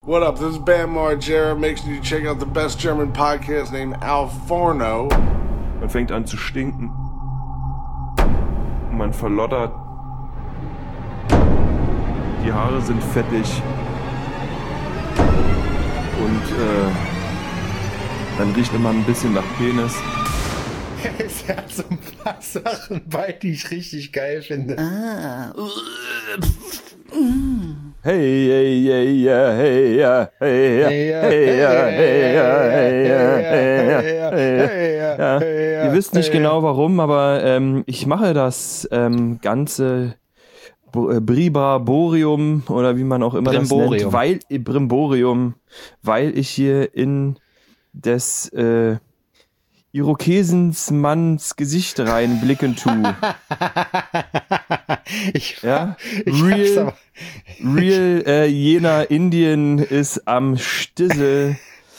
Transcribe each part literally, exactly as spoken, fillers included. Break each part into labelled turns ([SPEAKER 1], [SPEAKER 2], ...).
[SPEAKER 1] What up? This is Bam Margera. Make sure you check out the best German podcast named Al Forno.
[SPEAKER 2] Man fängt an zu stinken. Und man verlottert. Die Haare sind fettig. Und äh, dann riecht immer ein bisschen nach Penis.
[SPEAKER 3] Es hat so ein paar Sachen bei, die ich richtig geil finde. Ah.
[SPEAKER 2] Hey, hey, hey, ja, hey, ja, hey, ja, hey, ja, hey, ja, hey, ja, hey, ja, hey, ja. Ihr wisst nicht genau warum, aber ähm, ich mache das ähm, ganze Bribarborium oder wie man auch immer
[SPEAKER 3] Brimborium.
[SPEAKER 2] das nennt, weil Brimborium, weil ich hier in des äh, Irokesens Manns Gesicht reinblicken tue.
[SPEAKER 3] ich,
[SPEAKER 2] ja?
[SPEAKER 3] ich
[SPEAKER 2] Real, real äh, Jena Indien ist am Stissel.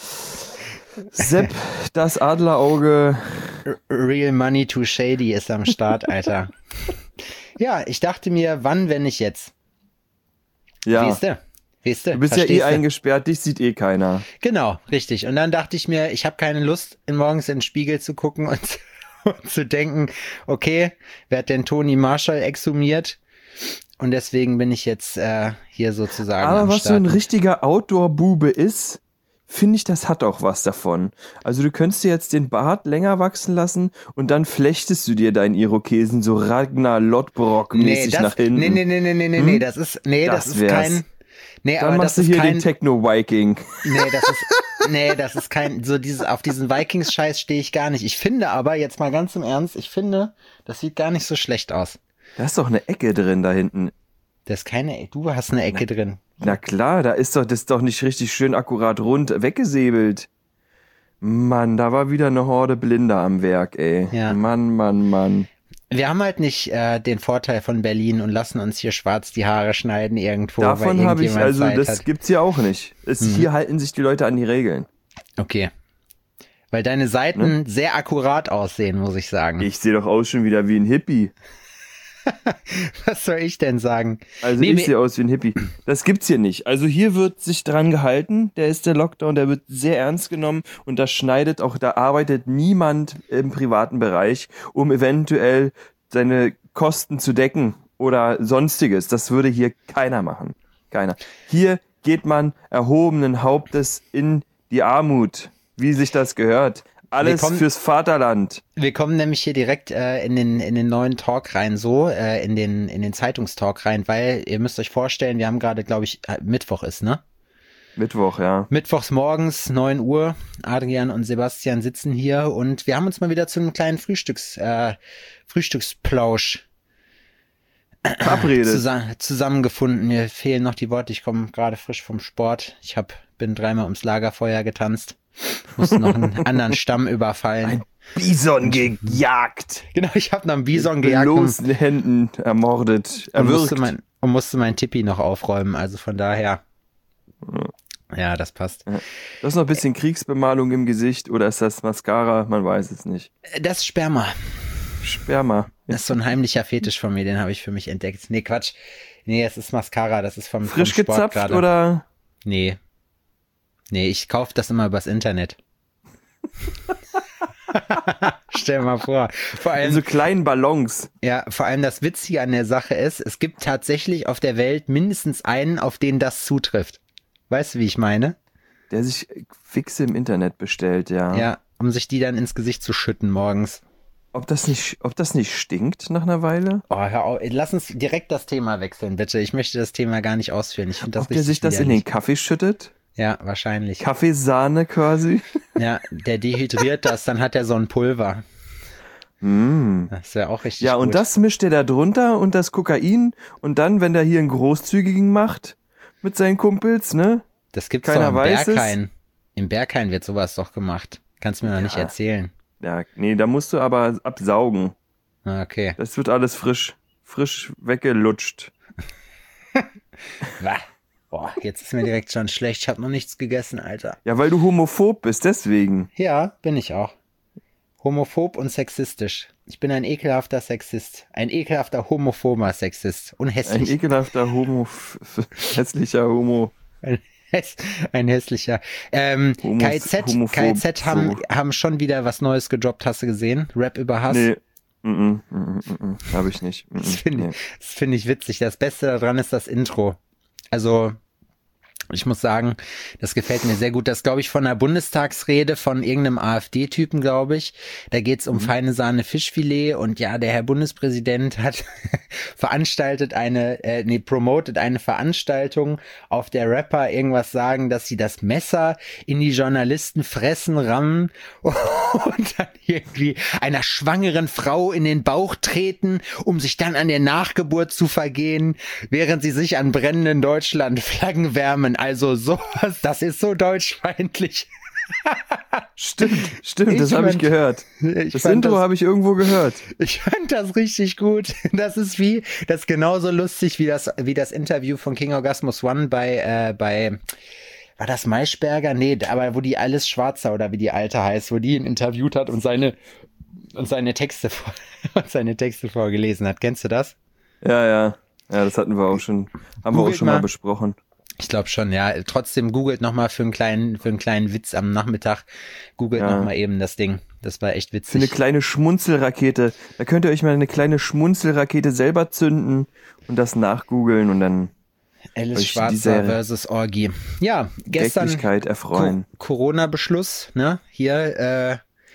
[SPEAKER 2] Sepp, das Adlerauge.
[SPEAKER 3] Real Money Too Shady ist am Start, Alter. Ja, ich dachte mir, wann, wenn nicht jetzt?
[SPEAKER 2] Ja.
[SPEAKER 3] Weißt du? Weißt du?
[SPEAKER 2] Du bist
[SPEAKER 3] Verstehst
[SPEAKER 2] ja eh
[SPEAKER 3] du?
[SPEAKER 2] eingesperrt, dich sieht eh keiner.
[SPEAKER 3] Genau, richtig. Und dann dachte ich mir, ich habe keine Lust, morgens in den Spiegel zu gucken und, und zu denken, okay, wer hat denn Toni Marshall exhumiert? Und deswegen bin ich jetzt äh, hier sozusagen
[SPEAKER 2] Aber
[SPEAKER 3] am
[SPEAKER 2] was
[SPEAKER 3] Start.
[SPEAKER 2] so ein richtiger Outdoor-Bube ist, finde ich, das hat auch was davon. Also du könntest dir jetzt den Bart länger wachsen lassen und dann flechtest du dir deinen Irokesen so Ragnar Lodbrok-mäßig
[SPEAKER 3] nee, das,
[SPEAKER 2] nach hinten.
[SPEAKER 3] Nee, nee, nee, nee, nee, nee,
[SPEAKER 2] hm?
[SPEAKER 3] nee, das ist, nee, das,
[SPEAKER 2] das
[SPEAKER 3] ist kein... Nee,
[SPEAKER 2] Dann
[SPEAKER 3] aber
[SPEAKER 2] machst
[SPEAKER 3] das
[SPEAKER 2] du hier
[SPEAKER 3] ist kein,
[SPEAKER 2] den Techno-Viking.
[SPEAKER 3] Nee, das ist, nee, das ist kein, so dieses, auf diesen Vikings-Scheiß stehe ich gar nicht. Ich finde aber, jetzt mal ganz im Ernst, ich finde, das sieht gar nicht so schlecht aus.
[SPEAKER 2] Da ist doch eine Ecke drin da hinten.
[SPEAKER 3] Das ist keine, du hast eine Ecke
[SPEAKER 2] na,
[SPEAKER 3] drin.
[SPEAKER 2] Na klar, da ist doch, das ist doch nicht richtig schön akkurat rund weggesäbelt. Mann, da war wieder eine Horde Blinder am Werk, ey.
[SPEAKER 3] Ja.
[SPEAKER 2] Mann, Mann, Mann.
[SPEAKER 3] Wir haben halt nicht äh, den Vorteil von Berlin und lassen uns hier schwarz die Haare schneiden irgendwo.
[SPEAKER 2] Davon habe ich, also
[SPEAKER 3] Zeit
[SPEAKER 2] das
[SPEAKER 3] hat.
[SPEAKER 2] gibt's hier auch nicht. Es,
[SPEAKER 3] Mhm.
[SPEAKER 2] Hier halten sich die Leute an die Regeln.
[SPEAKER 3] Okay. Weil deine Seiten
[SPEAKER 2] Ne?
[SPEAKER 3] sehr akkurat aussehen, muss ich sagen.
[SPEAKER 2] Ich sehe doch aus schon wieder wie ein Hippie.
[SPEAKER 3] Was soll ich denn sagen?
[SPEAKER 2] Also
[SPEAKER 3] Nee,
[SPEAKER 2] ich
[SPEAKER 3] mir-
[SPEAKER 2] sehe aus wie ein Hippie. Das gibt's hier nicht. Also hier wird sich dran gehalten, der ist der Lockdown, der wird sehr ernst genommen und da schneidet auch, da arbeitet niemand im privaten Bereich, um eventuell seine Kosten zu decken oder sonstiges. Das würde hier keiner machen. Keiner. Hier geht man erhobenen Hauptes in die Armut, wie sich das gehört. Alles
[SPEAKER 3] kommen-
[SPEAKER 2] fürs Vaterland.
[SPEAKER 3] Wir kommen nämlich hier direkt äh, in den in den neuen Talk rein, so äh, in den in den Zeitungstalk rein, weil ihr müsst euch vorstellen, wir haben gerade, glaube ich, äh, Mittwoch ist, ne?
[SPEAKER 2] Mittwoch, ja.
[SPEAKER 3] Mittwochs morgens, neun Uhr. Adrian und Sebastian sitzen hier und wir haben uns mal wieder zu einem kleinen Frühstücks äh, Frühstücksplausch
[SPEAKER 2] Verabredet.
[SPEAKER 3] zusammen, zusammengefunden. Mir fehlen noch die Worte. Ich komme gerade frisch vom Sport. Ich hab bin dreimal ums Lagerfeuer getanzt. Musste noch einen anderen Stamm überfallen.
[SPEAKER 2] Ein Bison gejagt.
[SPEAKER 3] Genau, ich habe noch einen Bison
[SPEAKER 2] Mit
[SPEAKER 3] gejagt und,
[SPEAKER 2] bloßen Händen ermordet,
[SPEAKER 3] und, musste
[SPEAKER 2] erwürgt.
[SPEAKER 3] mein, und musste mein Tippi noch aufräumen. Also von daher, ja, das passt.
[SPEAKER 2] Du hast noch ein bisschen Kriegsbemalung im Gesicht oder ist das Mascara? Man weiß es nicht.
[SPEAKER 3] Das ist Sperma.
[SPEAKER 2] Sperma.
[SPEAKER 3] Das ist so ein heimlicher Fetisch von mir, den habe ich für mich entdeckt. Nee, Quatsch. Nee, es ist Mascara, das ist vom, vom
[SPEAKER 2] Frisch
[SPEAKER 3] Sport
[SPEAKER 2] gezapft
[SPEAKER 3] gerade.
[SPEAKER 2] oder?
[SPEAKER 3] Nee. Nee, ich kaufe das immer übers Internet. Stell mal vor. Vor
[SPEAKER 2] In
[SPEAKER 3] allem,
[SPEAKER 2] so kleinen Ballons.
[SPEAKER 3] ja, vor allem das Witzige an der Sache ist, es gibt tatsächlich auf der Welt mindestens einen, auf den das zutrifft. Weißt du, wie ich meine?
[SPEAKER 2] Der sich fixe im Internet bestellt, ja.
[SPEAKER 3] Ja, um sich die dann ins Gesicht zu schütten morgens.
[SPEAKER 2] Ob das nicht, ob das nicht stinkt nach einer Weile?
[SPEAKER 3] Oh, hör auf. Lass uns direkt das Thema wechseln, bitte. Ich möchte das Thema gar nicht ausführen. Ich finde das
[SPEAKER 2] Ob der
[SPEAKER 3] richtig
[SPEAKER 2] sich das in
[SPEAKER 3] widerlich.
[SPEAKER 2] den Kaffee schüttet?
[SPEAKER 3] Ja, wahrscheinlich.
[SPEAKER 2] Kaffeesahne quasi?
[SPEAKER 3] Ja, der dehydriert das, dann hat er so ein Pulver.
[SPEAKER 2] Mm.
[SPEAKER 3] Das wäre auch richtig
[SPEAKER 2] Ja, und
[SPEAKER 3] gut.
[SPEAKER 2] das mischt er da drunter und das Kokain und dann, wenn der hier einen großzügigen macht mit seinen Kumpels, ne?
[SPEAKER 3] Das gibt's
[SPEAKER 2] keiner
[SPEAKER 3] doch im
[SPEAKER 2] weiß es.
[SPEAKER 3] Berghain. Im Berghain wird sowas doch gemacht. Kannst mir noch nicht
[SPEAKER 2] Ja.
[SPEAKER 3] erzählen.
[SPEAKER 2] Ja, nee, da musst du aber absaugen.
[SPEAKER 3] Ah, okay.
[SPEAKER 2] Das wird alles frisch, frisch weggelutscht.
[SPEAKER 3] Wah. Boah, jetzt ist mir direkt schon schlecht. Ich habe noch nichts gegessen, Alter.
[SPEAKER 2] Ja, weil du homophob bist, deswegen.
[SPEAKER 3] Ja, bin ich auch. Homophob und sexistisch. Ich bin ein ekelhafter Sexist. Ein ekelhafter homophober Sexist. Und
[SPEAKER 2] Ein
[SPEAKER 3] hässlich.
[SPEAKER 2] ekelhafter Homo, hässlicher Homo.
[SPEAKER 3] Ein hässlicher. Ähm,
[SPEAKER 2] Homos-
[SPEAKER 3] K Z,
[SPEAKER 2] homophob,
[SPEAKER 3] K Z haben,
[SPEAKER 2] so.
[SPEAKER 3] haben schon wieder was Neues gedroppt, hast du gesehen? Rap über Hass.
[SPEAKER 2] Nee. Mm -mm, mm -mm, habe ich nicht. Mm -mm,
[SPEAKER 3] Das finde
[SPEAKER 2] nee.
[SPEAKER 3] ich, das find ich witzig. Das Beste daran ist das Intro. Also, ich muss sagen, das gefällt mir sehr gut. Das glaube ich von einer Bundestagsrede von irgendeinem AfD-Typen, glaube ich. Da geht's um
[SPEAKER 2] Mhm.
[SPEAKER 3] feine Sahne Fischfilet und ja, der Herr Bundespräsident hat veranstaltet eine, äh, nee, promotet eine Veranstaltung, auf der Rapper irgendwas sagen, dass sie das Messer in die Journalisten fressen, rammen und dann irgendwie einer schwangeren Frau in den Bauch treten, um sich dann an der Nachgeburt zu vergehen, während sie sich an brennenden Deutschland-Flaggen wärmen. Also sowas, das ist so deutschfeindlich.
[SPEAKER 2] Stimmt, stimmt,
[SPEAKER 3] Ich
[SPEAKER 2] das habe ich
[SPEAKER 3] fand-
[SPEAKER 2] gehört.
[SPEAKER 3] Ich
[SPEAKER 2] Das
[SPEAKER 3] fand
[SPEAKER 2] Intro
[SPEAKER 3] das-
[SPEAKER 2] habe ich irgendwo gehört.
[SPEAKER 3] Ich fand das richtig gut. Das ist wie, das ist genauso lustig wie das, wie das Interview von King Orgasmus One bei, äh, bei, war das Maischberger? Nee, aber wo die Alice Schwarzer oder wie die Alte heißt, wo die ihn interviewt hat und seine, und seine Texte, vor, und seine Texte vorgelesen hat. Kennst du das?
[SPEAKER 2] Ja, ja. Ja, das hatten wir auch schon, haben wir
[SPEAKER 3] Googelt
[SPEAKER 2] auch schon mal,
[SPEAKER 3] mal.
[SPEAKER 2] besprochen.
[SPEAKER 3] Ich glaube schon, ja. Trotzdem googelt nochmal für einen kleinen, für einen kleinen Witz am Nachmittag. Googelt
[SPEAKER 2] Ja.
[SPEAKER 3] nochmal eben das Ding. Das war echt
[SPEAKER 2] Für eine
[SPEAKER 3] witzig.
[SPEAKER 2] kleine Schmunzelrakete. Da könnt ihr euch mal eine kleine Schmunzelrakete selber zünden und das nachgoogeln und dann
[SPEAKER 3] Alice
[SPEAKER 2] euch
[SPEAKER 3] Schwarzer
[SPEAKER 2] diese
[SPEAKER 3] versus Orgi. Ja, gestern
[SPEAKER 2] Wirklichkeit erfreuen.
[SPEAKER 3] Co Corona-Beschluss, ne? Hier, äh,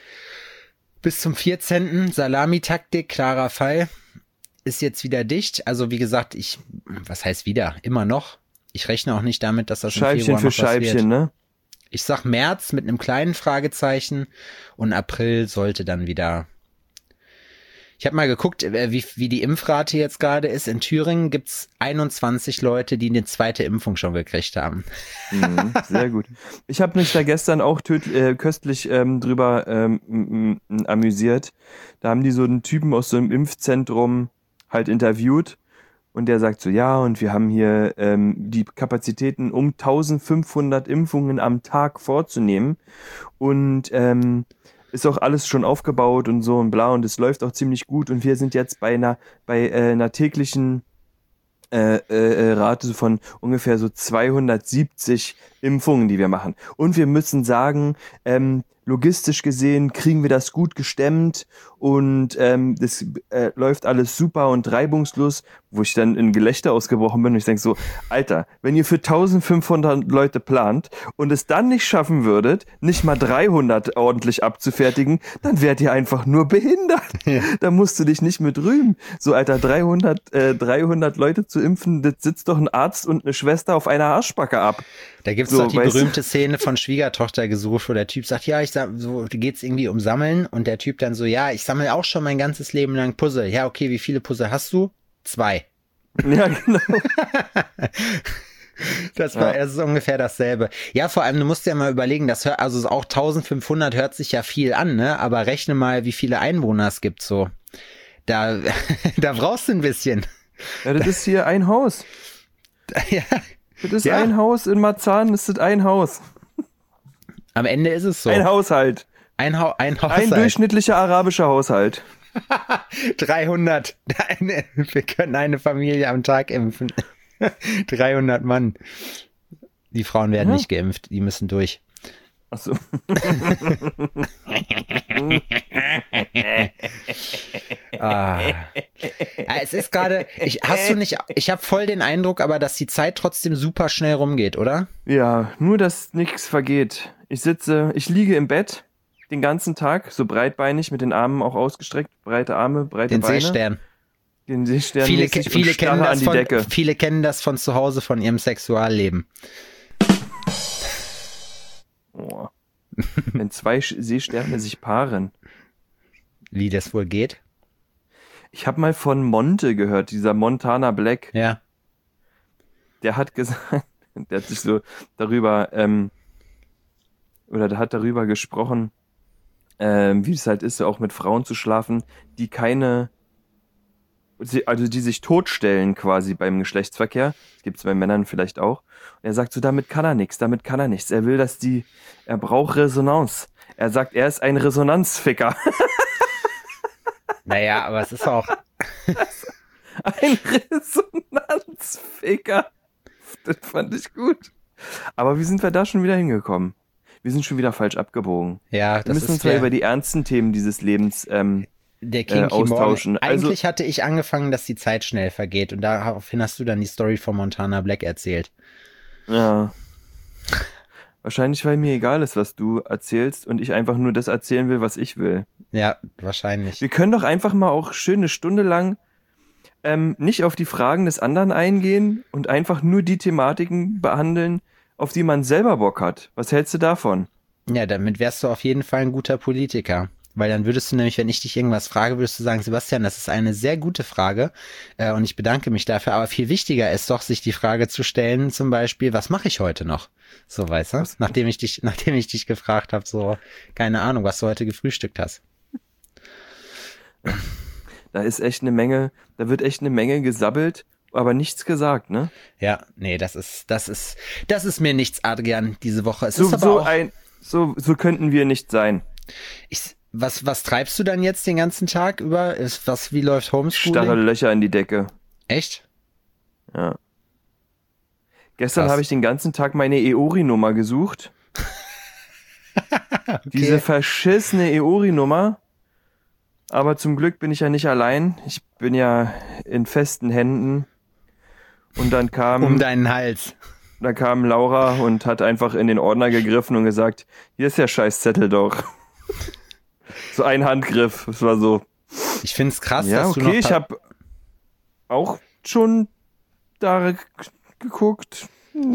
[SPEAKER 3] bis zum vierzehnten Salamitaktik, klarer Fall. Ist jetzt wieder dicht. Also wie gesagt, ich, was heißt wieder? Immer noch. Ich rechne auch nicht damit, dass das im
[SPEAKER 2] Scheibchen
[SPEAKER 3] Februar
[SPEAKER 2] für
[SPEAKER 3] noch was wird.
[SPEAKER 2] Scheibchen, ne?
[SPEAKER 3] Ich sag März mit einem kleinen Fragezeichen und April sollte dann wieder. Ich habe mal geguckt, äh, wie, wie die Impfrate jetzt gerade ist. In Thüringen gibt's einundzwanzig Leute, die eine zweite Impfung schon gekriegt haben.
[SPEAKER 2] Mhm, sehr gut. Ich habe mich da gestern auch töd, äh, köstlich ähm, drüber ähm, m- m- amüsiert. Da haben die so einen Typen aus so einem Impfzentrum halt interviewt und der sagt so, ja, und wir haben hier ähm, die Kapazitäten, um eintausendfünfhundert Impfungen am Tag vorzunehmen und ähm, ist auch alles schon aufgebaut und so und bla und es läuft auch ziemlich gut und wir sind jetzt bei einer, bei äh, einer täglichen Äh, äh, Rate von ungefähr so zweihundertsiebzig Impfungen, die wir machen. Und wir müssen sagen, ähm, logistisch gesehen kriegen wir das gut gestemmt und ähm, das äh, läuft alles super und reibungslos, wo ich dann in Gelächter ausgebrochen bin und ich denke so, Alter, wenn ihr für eintausendfünfhundert Leute plant und es dann nicht schaffen würdet, nicht mal dreihundert ordentlich abzufertigen, dann wärt ihr einfach nur behindert.
[SPEAKER 3] Ja.
[SPEAKER 2] Da musst du dich nicht mit rühmen. So, Alter, dreihundert, äh, dreihundert Leute zu impfen, das sitzt doch ein Arzt und eine Schwester auf einer Arschbacke ab.
[SPEAKER 3] Da gibt's
[SPEAKER 2] So,
[SPEAKER 3] doch die
[SPEAKER 2] weißt du?
[SPEAKER 3] berühmte Szene von Schwiegertochter gesucht, wo der Typ sagt, ja, ich sag, so geht's irgendwie um Sammeln und der Typ dann so, ja, ich sammle auch schon mein ganzes Leben lang Puzzle. Ja, okay, wie viele Puzzle hast du? Zwei.
[SPEAKER 2] Ja, genau.
[SPEAKER 3] Das war
[SPEAKER 2] Ja.
[SPEAKER 3] das ist ungefähr dasselbe. Ja, vor allem, du musst dir mal überlegen, das hört, also auch eintausendfünfhundert hört sich ja viel an, ne? Aber rechne mal, wie viele Einwohner es gibt, so. Da, da brauchst du ein bisschen.
[SPEAKER 2] Ja, das ist hier ein Haus.
[SPEAKER 3] Ja,
[SPEAKER 2] Das ist
[SPEAKER 3] Ja.
[SPEAKER 2] ein Haus in Marzahn, das ist ein Haus.
[SPEAKER 3] am Ende ist es so.
[SPEAKER 2] Ein Haushalt.
[SPEAKER 3] Ein, ha ein
[SPEAKER 2] Ein
[SPEAKER 3] Haushalt.
[SPEAKER 2] durchschnittlicher arabischer Haushalt.
[SPEAKER 3] dreihundert. Eine, wir können eine Familie am Tag impfen. dreihundert Mann. Die Frauen werden
[SPEAKER 2] Ja.
[SPEAKER 3] nicht geimpft, die müssen durch.
[SPEAKER 2] Achso.
[SPEAKER 3] Ah. Ja, es ist gerade, ich hast du nicht, ich habe voll den Eindruck, aber dass die Zeit trotzdem super schnell rumgeht, oder?
[SPEAKER 2] Ja, nur dass nichts vergeht. Ich sitze, ich liege im Bett den ganzen Tag, so breitbeinig, mit den Armen auch ausgestreckt, breite Arme, breite
[SPEAKER 3] Den
[SPEAKER 2] Beine.
[SPEAKER 3] Seestern.
[SPEAKER 2] Den Seestern.
[SPEAKER 3] Viele,
[SPEAKER 2] mäßig
[SPEAKER 3] ke- viele,
[SPEAKER 2] und
[SPEAKER 3] kennen
[SPEAKER 2] starre
[SPEAKER 3] das
[SPEAKER 2] an die
[SPEAKER 3] von,
[SPEAKER 2] Decke.
[SPEAKER 3] viele kennen das von zu Hause, von ihrem Sexualleben.
[SPEAKER 2] Oh. Wenn zwei Sch- Seesterne sich paaren.
[SPEAKER 3] Wie das wohl geht.
[SPEAKER 2] Ich habe mal von Monte gehört, dieser Montana Black.
[SPEAKER 3] Ja.
[SPEAKER 2] Der hat gesagt, der hat sich so darüber, ähm, oder der hat darüber gesprochen, ähm, wie es halt ist, auch mit Frauen zu schlafen, die keine, also die sich totstellen quasi beim Geschlechtsverkehr. Das gibt es bei Männern vielleicht auch. Und er sagt so, damit kann er nichts, damit kann er nichts. Er will, dass die, er braucht Resonanz. Er sagt, er ist ein Resonanzficker.
[SPEAKER 3] Naja, aber es ist auch,
[SPEAKER 2] Ein Resonanzficker. Das fand ich gut. Aber wie sind wir da schon wieder hingekommen? Wir sind schon wieder falsch abgebogen.
[SPEAKER 3] Ja,
[SPEAKER 2] Wir
[SPEAKER 3] das
[SPEAKER 2] müssen
[SPEAKER 3] ist
[SPEAKER 2] uns mal
[SPEAKER 3] der,
[SPEAKER 2] über die ernsten Themen dieses Lebens ähm,
[SPEAKER 3] der
[SPEAKER 2] äh,
[SPEAKER 3] Kinky
[SPEAKER 2] austauschen.
[SPEAKER 3] Morgen.
[SPEAKER 2] Also,
[SPEAKER 3] Eigentlich hatte ich angefangen, dass die Zeit schnell vergeht und daraufhin hast du dann die Story von Montana Black erzählt.
[SPEAKER 2] ja. Wahrscheinlich, weil mir egal ist, was du erzählst und ich einfach nur das erzählen will, was ich will.
[SPEAKER 3] Ja, wahrscheinlich.
[SPEAKER 2] Wir können doch einfach mal auch schön eine Stunde lang ähm, nicht auf die Fragen des anderen eingehen und einfach nur die Thematiken behandeln, auf die man selber Bock hat. Was hältst du davon?
[SPEAKER 3] Ja, damit wärst du auf jeden Fall ein guter Politiker. Weil dann würdest du nämlich, wenn ich dich irgendwas frage, würdest du sagen, Sebastian, das ist eine sehr gute Frage äh, und ich bedanke mich dafür. Aber viel wichtiger ist doch, sich die Frage zu stellen, zum Beispiel, was mache ich heute noch? So, weißt du?
[SPEAKER 2] Was?
[SPEAKER 3] Nachdem ich dich, nachdem ich dich gefragt habe, so, keine Ahnung, was du heute gefrühstückt hast.
[SPEAKER 2] Da ist echt eine Menge, da wird echt eine Menge gesabbelt, aber nichts gesagt, ne?
[SPEAKER 3] Ja, nee, das ist, das ist, das ist mir nichts, Adrian, diese Woche. Es
[SPEAKER 2] So,
[SPEAKER 3] ist aber
[SPEAKER 2] so
[SPEAKER 3] auch,
[SPEAKER 2] ein, so, so könnten wir nicht sein.
[SPEAKER 3] ich, was, was treibst du dann jetzt den ganzen Tag über? Ist, was, wie läuft
[SPEAKER 2] Starre
[SPEAKER 3] Homeschooling?
[SPEAKER 2] Löcher in die Decke.
[SPEAKER 3] Echt?
[SPEAKER 2] Ja. Gestern
[SPEAKER 3] Krass.
[SPEAKER 2] habe ich den ganzen Tag meine E O R I-Nummer gesucht. Diese verschissene E O R I-Nummer. Aber zum Glück bin ich ja nicht allein. Ich bin ja in festen Händen. Und dann kam,
[SPEAKER 3] Um deinen Hals.
[SPEAKER 2] dann kam Laura und hat einfach in den Ordner gegriffen und gesagt, hier ist der Scheißzettel doch. So ein Handgriff. Das war so,
[SPEAKER 3] Ich find's krass,
[SPEAKER 2] ja,
[SPEAKER 3] dass du noch
[SPEAKER 2] okay, ich
[SPEAKER 3] pa-
[SPEAKER 2] habe auch schon da g- geguckt.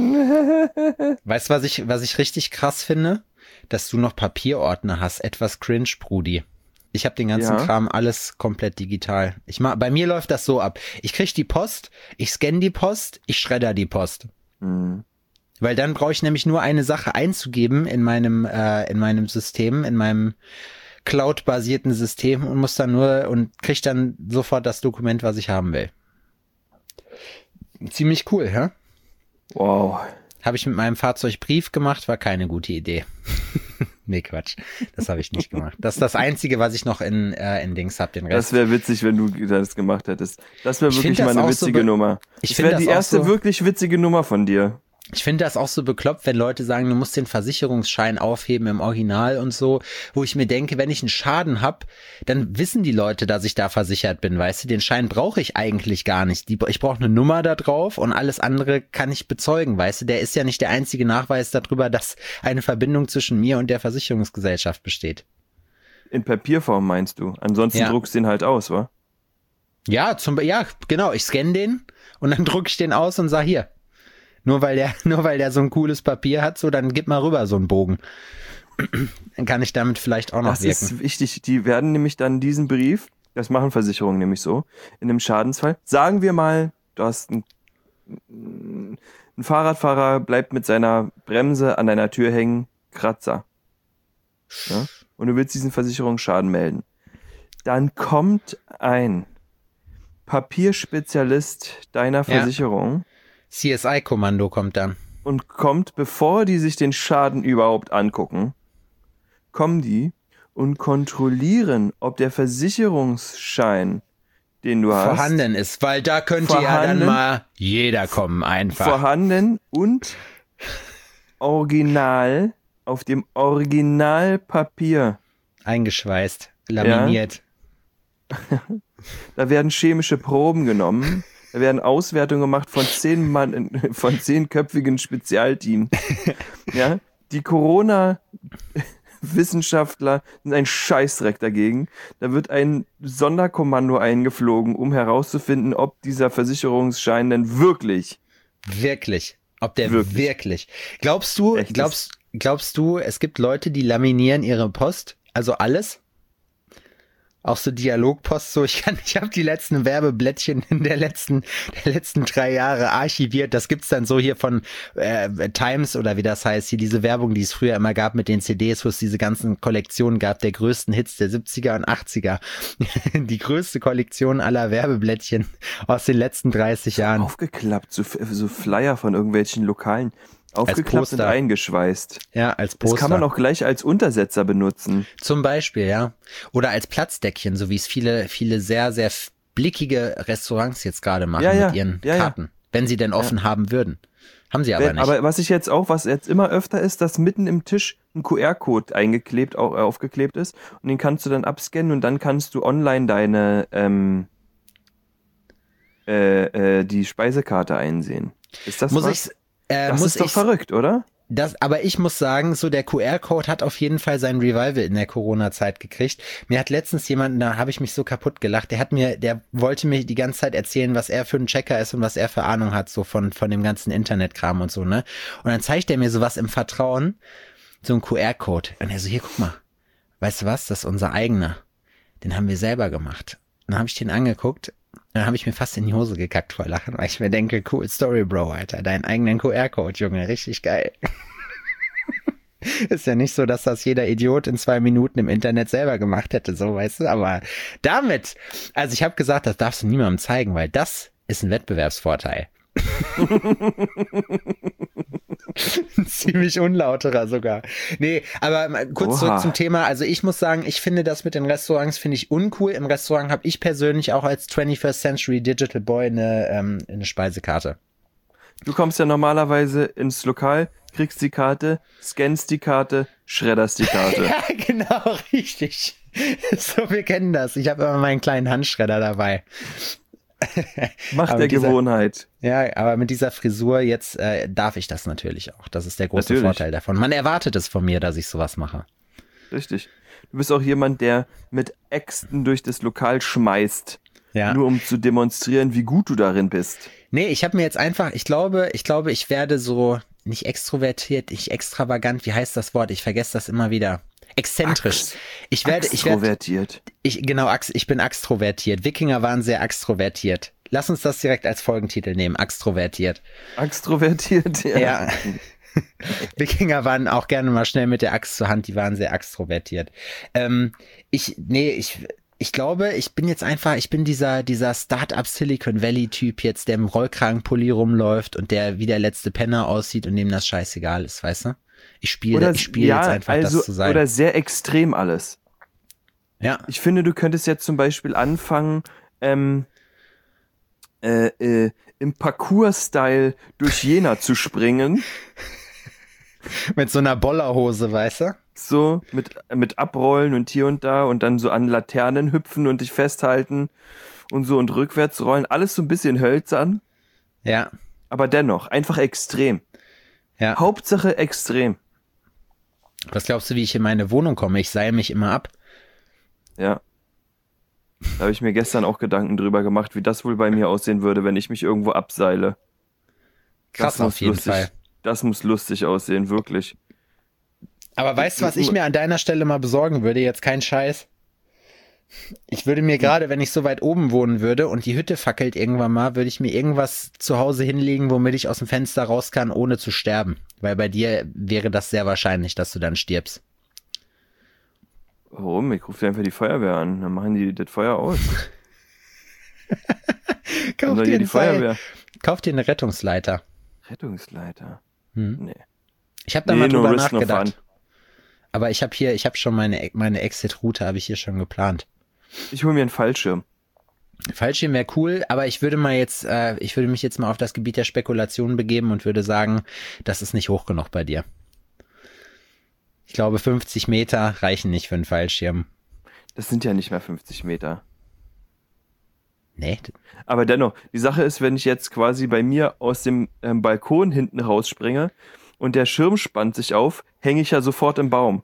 [SPEAKER 3] Weißt du, was ich, was ich richtig krass finde? Dass du noch Papierordner hast. Etwas cringe, Brudi. Ich habe den ganzen
[SPEAKER 2] Ja.
[SPEAKER 3] Kram alles komplett digital. Ich mach, bei mir läuft das so ab. Ich krieg die Post, ich scanne die Post, ich schredder die Post.
[SPEAKER 2] Hm.
[SPEAKER 3] Weil dann brauche ich nämlich nur eine Sache einzugeben in meinem, äh, in meinem System, in meinem Cloud-basierten System und muss dann nur und krieg dann sofort das Dokument, was ich haben will. Ziemlich cool, ja?
[SPEAKER 2] Wow.
[SPEAKER 3] Habe ich mit meinem Fahrzeug Brief gemacht, war keine gute Idee. Nee, Quatsch. Das habe ich nicht gemacht. Das ist das Einzige, was ich noch in, äh, in Dings habe. Den Rest.
[SPEAKER 2] Das wäre witzig, wenn du das gemacht hättest. Das wäre
[SPEAKER 3] Ich
[SPEAKER 2] wirklich
[SPEAKER 3] find
[SPEAKER 2] mal
[SPEAKER 3] das
[SPEAKER 2] eine
[SPEAKER 3] auch so
[SPEAKER 2] witzige
[SPEAKER 3] be-
[SPEAKER 2] Nummer.
[SPEAKER 3] Ich
[SPEAKER 2] Das
[SPEAKER 3] find
[SPEAKER 2] wäre die
[SPEAKER 3] das auch
[SPEAKER 2] erste
[SPEAKER 3] so-
[SPEAKER 2] wirklich witzige Nummer von dir.
[SPEAKER 3] Ich finde das auch so bekloppt, wenn Leute sagen, du musst den Versicherungsschein aufheben im Original und so, wo ich mir denke, wenn ich einen Schaden hab, dann wissen die Leute, dass ich da versichert bin, weißt du, den Schein brauche ich eigentlich gar nicht. Die, ich brauche eine Nummer da drauf und alles andere kann ich bezeugen, weißt du, der ist ja nicht der einzige Nachweis darüber, dass eine Verbindung zwischen mir und der Versicherungsgesellschaft besteht.
[SPEAKER 2] In Papierform meinst du? Ansonsten
[SPEAKER 3] Ja.
[SPEAKER 2] druckst du den halt aus, wa?
[SPEAKER 3] Ja, zum, ja, genau, ich scanne den und dann drucke ich den aus und sag hier. Nur weil der, nur weil der so ein cooles Papier hat, so, dann gib mal rüber so einen Bogen. Dann kann ich damit vielleicht auch noch
[SPEAKER 2] Das
[SPEAKER 3] wirken.
[SPEAKER 2] ist wichtig. Die werden nämlich dann diesen Brief, das machen Versicherungen nämlich so, in einem Schadensfall. Sagen wir mal, du hast einen, ein Fahrradfahrer bleibt mit seiner Bremse an deiner Tür hängen, Kratzer. Ja? Und du willst diesen Versicherungsschaden melden. Dann kommt ein Papierspezialist deiner Versicherung
[SPEAKER 3] C S I-Kommando kommt dann.
[SPEAKER 2] und kommt, bevor die sich den Schaden überhaupt angucken, kommen die und kontrollieren, ob der Versicherungsschein, den du hast,
[SPEAKER 3] Vorhanden ist, weil da könnte ja dann
[SPEAKER 2] Vorhanden.
[SPEAKER 3] mal jeder kommen, einfach.
[SPEAKER 2] vorhanden und original auf dem Originalpapier.
[SPEAKER 3] Eingeschweißt, laminiert.
[SPEAKER 2] Da werden chemische Proben genommen. Da werden Auswertungen gemacht von zehn Mann, von zehnköpfigen Spezialteam. Ja, die Corona-Wissenschaftler sind ein Scheißdreck dagegen. Da wird ein Sonderkommando eingeflogen, um herauszufinden, ob dieser Versicherungsschein denn wirklich
[SPEAKER 3] Wirklich. Ob der
[SPEAKER 2] Wirklich.
[SPEAKER 3] wirklich. Glaubst du,
[SPEAKER 2] Echtes.
[SPEAKER 3] glaubst, glaubst du, es gibt Leute, die laminieren ihre Post? Also alles? Auch so Dialogpost, so ich kann, ich habe die letzten Werbeblättchen in der letzten, der letzten drei Jahre archiviert. Das gibt's dann so hier von äh, Times oder wie das heißt, hier diese Werbung, die es früher immer gab mit den C Ds, wo es diese ganzen Kollektionen gab, der größten Hits der siebziger und achtziger. Die größte Kollektion aller Werbeblättchen aus den letzten dreißig Jahren.
[SPEAKER 2] aufgeklappt, so, so Flyer von irgendwelchen Lokalen, aufgeklappt und
[SPEAKER 3] Poster.
[SPEAKER 2] eingeschweißt.
[SPEAKER 3] Ja, als
[SPEAKER 2] Das
[SPEAKER 3] Poster.
[SPEAKER 2] kann man auch gleich als Untersetzer benutzen.
[SPEAKER 3] Zum Beispiel, ja. Oder als Platzdeckchen, so wie es viele, viele sehr, sehr blickige Restaurants jetzt gerade machen
[SPEAKER 2] Ja, ja.
[SPEAKER 3] mit ihren
[SPEAKER 2] Ja, ja.
[SPEAKER 3] Karten. Wenn sie denn offen haben würden. Haben sie aber
[SPEAKER 2] Wenn,
[SPEAKER 3] nicht.
[SPEAKER 2] aber was ich jetzt auch, was jetzt immer öfter ist, dass mitten im Tisch ein Q R-Code eingeklebt, au- äh, aufgeklebt ist und den kannst du dann abscannen und dann kannst du online deine ähm, äh, äh, die Speisekarte einsehen. Ist das
[SPEAKER 3] muss
[SPEAKER 2] was?
[SPEAKER 3] ich, äh,
[SPEAKER 2] das
[SPEAKER 3] muss
[SPEAKER 2] ist doch
[SPEAKER 3] ich,
[SPEAKER 2] verrückt, oder?
[SPEAKER 3] Das, aber ich muss sagen, so der Q R-Code hat auf jeden Fall sein Revival in der Corona-Zeit gekriegt. Mir hat letztens jemand, da habe ich mich so kaputt gelacht, der hat mir, der wollte mir die ganze Zeit erzählen, was er für ein Checker ist und was er für Ahnung hat, so von, von dem ganzen Internetkram und so, ne? Und dann zeigt er mir sowas im Vertrauen, so ein Q R-Code. Und er so, hier, guck mal, weißt du was, das ist unser eigener. Den haben wir selber gemacht. Und dann habe ich den angeguckt, dann habe ich mir fast in die Hose gekackt vor Lachen, weil ich mir denke, cool Story, Bro, Alter, deinen eigenen Q R-Code, Junge, richtig geil. Ist ja nicht so, dass das jeder Idiot in zwei Minuten im Internet selber gemacht hätte, so, weißt du, aber damit, also ich habe gesagt, das darfst du niemandem zeigen, weil das ist ein Wettbewerbsvorteil. Ein ziemlich unlauterer sogar. Nee, aber mal kurz
[SPEAKER 2] Oha.
[SPEAKER 3] zurück zum Thema. Also ich muss sagen, ich finde das mit den Restaurants finde ich uncool. Im Restaurant habe ich persönlich auch als twenty-first Century Digital Boy eine, ähm, eine Speisekarte.
[SPEAKER 2] Du kommst ja normalerweise ins Lokal, kriegst die Karte, scannst die Karte, schredderst die Karte.
[SPEAKER 3] Ja, genau, richtig. So, wir kennen das. Ich habe immer meinen kleinen Handschredder dabei.
[SPEAKER 2] Macht
[SPEAKER 3] Aber
[SPEAKER 2] der
[SPEAKER 3] dieser-
[SPEAKER 2] Gewohnheit.
[SPEAKER 3] Ja, aber mit dieser Frisur jetzt äh, darf ich das natürlich auch. Das ist der große
[SPEAKER 2] Natürlich.
[SPEAKER 3] Vorteil davon. Man erwartet es von mir, dass ich sowas mache.
[SPEAKER 2] Richtig. Du bist auch jemand, der mit Äxten durch das Lokal schmeißt,
[SPEAKER 3] Ja.
[SPEAKER 2] nur um zu demonstrieren, wie gut du darin bist.
[SPEAKER 3] Nee, ich habe mir jetzt einfach, ich glaube, ich glaube, ich werde so nicht extrovertiert, nicht extravagant, wie heißt das Wort? Ich vergesse das immer wieder. Exzentrisch.
[SPEAKER 2] Ax-
[SPEAKER 3] Ich werde, ich werde,
[SPEAKER 2] Extrovertiert.
[SPEAKER 3] ich, genau, ax, ich bin extrovertiert. Wikinger waren sehr extrovertiert. Lass uns das direkt als Folgentitel nehmen, extrovertiert.
[SPEAKER 2] Extrovertiert, ja.
[SPEAKER 3] Ja. Wikinger waren auch gerne mal schnell mit der Axt zur Hand, die waren sehr extrovertiert. Ähm, ich, nee, ich, ich glaube, ich bin jetzt einfach, ich bin dieser, dieser Startup Silicon Valley Typ jetzt, der im Rollkragenpulli rumläuft und der wie der letzte Penner aussieht und dem das scheißegal ist, weißt du? Ich spiele,
[SPEAKER 2] Oder,
[SPEAKER 3] ich spiele
[SPEAKER 2] ja,
[SPEAKER 3] jetzt einfach
[SPEAKER 2] also,
[SPEAKER 3] das zu sein.
[SPEAKER 2] Oder sehr extrem alles.
[SPEAKER 3] Ja.
[SPEAKER 2] Ich finde, du könntest jetzt zum Beispiel anfangen, ähm, äh, äh, im Parcours-Style durch Jena zu springen.
[SPEAKER 3] Mit so einer Bollerhose, weißt du?
[SPEAKER 2] So, mit, mit Abrollen und hier und da und dann so an Laternen hüpfen und dich festhalten und so und rückwärts rollen. Alles so ein bisschen hölzern,
[SPEAKER 3] Ja.
[SPEAKER 2] aber dennoch einfach extrem.
[SPEAKER 3] Ja.
[SPEAKER 2] Hauptsache extrem.
[SPEAKER 3] Was glaubst du, wie ich in meine Wohnung komme? Ich seile mich immer ab.
[SPEAKER 2] Ja. Da habe ich mir gestern auch Gedanken drüber gemacht, wie das wohl bei mir aussehen würde, wenn ich mich irgendwo abseile.
[SPEAKER 3] Krass
[SPEAKER 2] Das muss
[SPEAKER 3] auf jeden
[SPEAKER 2] lustig,
[SPEAKER 3] Fall.
[SPEAKER 2] Das muss lustig aussehen, wirklich.
[SPEAKER 3] Aber weißt du, was ich mir an deiner Stelle mal besorgen würde? Jetzt kein Scheiß. Ich würde mir gerade, wenn ich so weit oben wohnen würde und die Hütte fackelt irgendwann mal, würde ich mir irgendwas zu Hause hinlegen, womit ich aus dem Fenster raus kann, ohne zu sterben. Weil bei dir wäre das sehr wahrscheinlich, dass du dann stirbst.
[SPEAKER 2] Warum? Ich rufe dir einfach die Feuerwehr an. Dann machen die das Feuer aus. Dann
[SPEAKER 3] Kauf
[SPEAKER 2] soll
[SPEAKER 3] dir,
[SPEAKER 2] hier die
[SPEAKER 3] einen Seil.
[SPEAKER 2] Feuerwehr.
[SPEAKER 3] Kauf dir eine Rettungsleiter.
[SPEAKER 2] Rettungsleiter.
[SPEAKER 3] Hm.
[SPEAKER 2] Nee.
[SPEAKER 3] Ich habe da
[SPEAKER 2] Nee,
[SPEAKER 3] mal
[SPEAKER 2] no
[SPEAKER 3] drüber
[SPEAKER 2] risk, no
[SPEAKER 3] nachgedacht.
[SPEAKER 2] fun.
[SPEAKER 3] Aber ich habe hier, ich habe schon meine, meine Exit-Route, habe ich hier schon geplant.
[SPEAKER 2] Ich hole mir einen Fallschirm.
[SPEAKER 3] Fallschirm wäre cool, aber ich würde mal jetzt, äh, ich würde mich jetzt mal auf das Gebiet der Spekulation begeben und würde sagen, das ist nicht hoch genug bei dir. Ich glaube, fünfzig Meter reichen nicht für einen Fallschirm.
[SPEAKER 2] Das sind ja nicht mehr fünfzig Meter.
[SPEAKER 3] Nee,
[SPEAKER 2] Aber dennoch, die Sache ist, wenn ich jetzt quasi bei mir aus dem ähm, Balkon hinten rausspringe und der Schirm spannt sich auf, hänge ich ja sofort im Baum.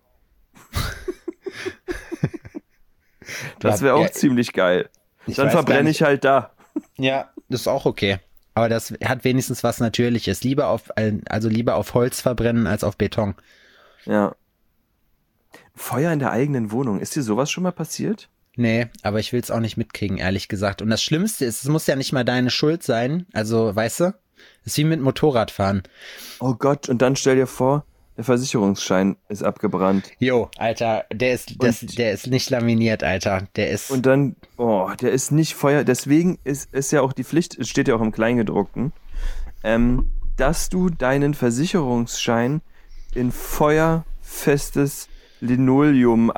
[SPEAKER 2] Das wäre auch
[SPEAKER 3] Ja,
[SPEAKER 2] ziemlich geil.
[SPEAKER 3] ich
[SPEAKER 2] Dann
[SPEAKER 3] weiß gar
[SPEAKER 2] verbrenne
[SPEAKER 3] nicht.
[SPEAKER 2] ich halt da.
[SPEAKER 3] Ja, das ist auch okay. Aber das hat wenigstens was Natürliches. Lieber auf, also lieber auf Holz verbrennen als auf Beton.
[SPEAKER 2] Ja. Feuer in der eigenen Wohnung. Ist dir sowas schon mal passiert?
[SPEAKER 3] Nee, aber ich will es auch nicht mitkriegen, ehrlich gesagt. Und das Schlimmste ist, es muss ja nicht mal deine Schuld sein. Also, weißt du, das ist wie mit Motorradfahren.
[SPEAKER 2] Oh Gott, und dann stell dir vor, der Versicherungsschein ist abgebrannt.
[SPEAKER 3] Jo, Alter, der ist, das,
[SPEAKER 2] Und-
[SPEAKER 3] der ist nicht laminiert, Alter. Der ist.
[SPEAKER 2] Und dann, oh, der ist nicht Feuer. Deswegen ist, ist ja auch die Pflicht, es steht ja auch im Kleingedruckten, ähm, dass du deinen Versicherungsschein in feuerfestes Linoleum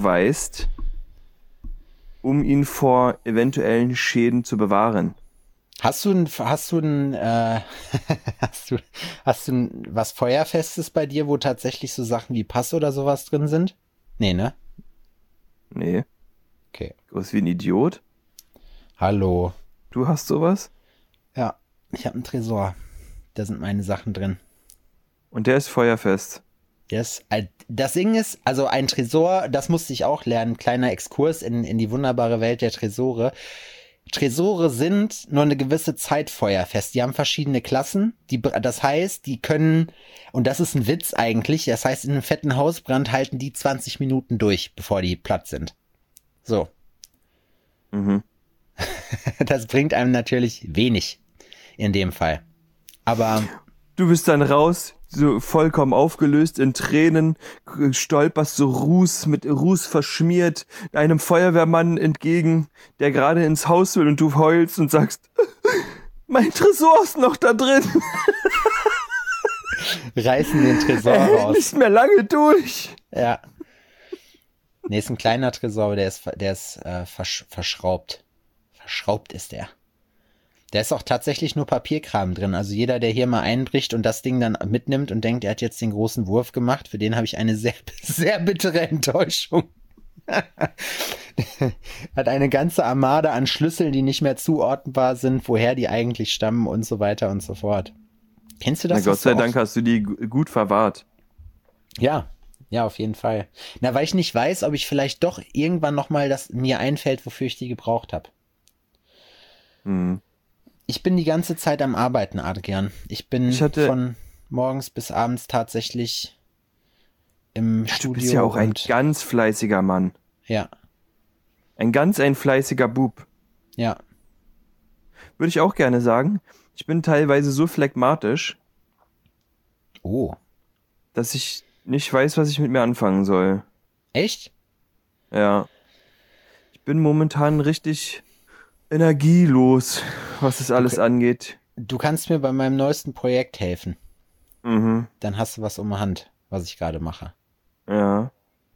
[SPEAKER 2] einschweißt, um ihn vor eventuellen Schäden zu bewahren.
[SPEAKER 3] Hast du ein, hast du ein, äh, hast du, hast du ein, was Feuerfestes bei dir, wo tatsächlich so Sachen wie Pass oder sowas drin sind? Nee, ne?
[SPEAKER 2] Nee.
[SPEAKER 3] Okay.
[SPEAKER 2] Groß wie ein Idiot.
[SPEAKER 3] Hallo.
[SPEAKER 2] Du hast sowas?
[SPEAKER 3] Ja, ich habe einen Tresor. Da sind meine Sachen drin.
[SPEAKER 2] Und der ist feuerfest.
[SPEAKER 3] Yes. Das Ding ist, also ein Tresor, das musste ich auch lernen, kleiner Exkurs in, in die wunderbare Welt der Tresore. Tresore sind nur eine gewisse Zeit feuerfest. Die haben verschiedene Klassen. Die, das heißt, die können, und das ist ein Witz eigentlich, das heißt, in einem fetten Hausbrand halten die zwanzig Minuten durch, bevor die platt sind. So.
[SPEAKER 2] Mhm.
[SPEAKER 3] Das bringt einem natürlich wenig in dem Fall. Aber
[SPEAKER 2] du bist dann raus, so vollkommen aufgelöst in Tränen, stolperst so Ruß mit Ruß verschmiert einem Feuerwehrmann entgegen, der gerade ins Haus will und du heulst und sagst, mein Tresor ist noch da drin.
[SPEAKER 3] Reißen den Tresor
[SPEAKER 2] er hält
[SPEAKER 3] raus.
[SPEAKER 2] Nicht mehr lange durch.
[SPEAKER 3] Ja. Nee, ist ein kleiner Tresor, aber der ist, der ist äh, versch verschraubt. Verschraubt ist der. Da ist auch tatsächlich nur Papierkram drin. Also jeder, der hier mal einbricht und das Ding dann mitnimmt und denkt, er hat jetzt den großen Wurf gemacht, für den habe ich eine sehr, sehr bittere Enttäuschung. Hat eine ganze Armade an Schlüsseln, die nicht mehr zuordnenbar sind, woher die eigentlich stammen und so weiter und so fort. Kennst du das?
[SPEAKER 2] Na Gott sei Dank hast du die gut verwahrt.
[SPEAKER 3] Ja, ja, auf jeden Fall. Na, weil ich nicht weiß, ob ich vielleicht doch irgendwann nochmal das mir einfällt, wofür ich die gebraucht habe.
[SPEAKER 2] Hm.
[SPEAKER 3] Ich bin die ganze Zeit am Arbeiten, Adrian. Ich bin
[SPEAKER 2] ich hatte,
[SPEAKER 3] von morgens bis abends tatsächlich im
[SPEAKER 2] ja,
[SPEAKER 3] Studio.
[SPEAKER 2] Du bist ja auch ein
[SPEAKER 3] und,
[SPEAKER 2] ganz fleißiger Mann.
[SPEAKER 3] Ja.
[SPEAKER 2] Ein ganz ein fleißiger Bub.
[SPEAKER 3] Ja.
[SPEAKER 2] Würde ich auch gerne sagen. Ich bin teilweise so phlegmatisch,
[SPEAKER 3] Oh.
[SPEAKER 2] dass ich nicht weiß, was ich mit mir anfangen soll.
[SPEAKER 3] Echt?
[SPEAKER 2] Ja. Ich bin momentan richtig energielos, was es alles
[SPEAKER 3] Okay.
[SPEAKER 2] angeht.
[SPEAKER 3] Du kannst mir bei meinem neuesten Projekt helfen.
[SPEAKER 2] Mhm.
[SPEAKER 3] Dann hast du was um die Hand, was ich gerade mache.
[SPEAKER 2] Ja.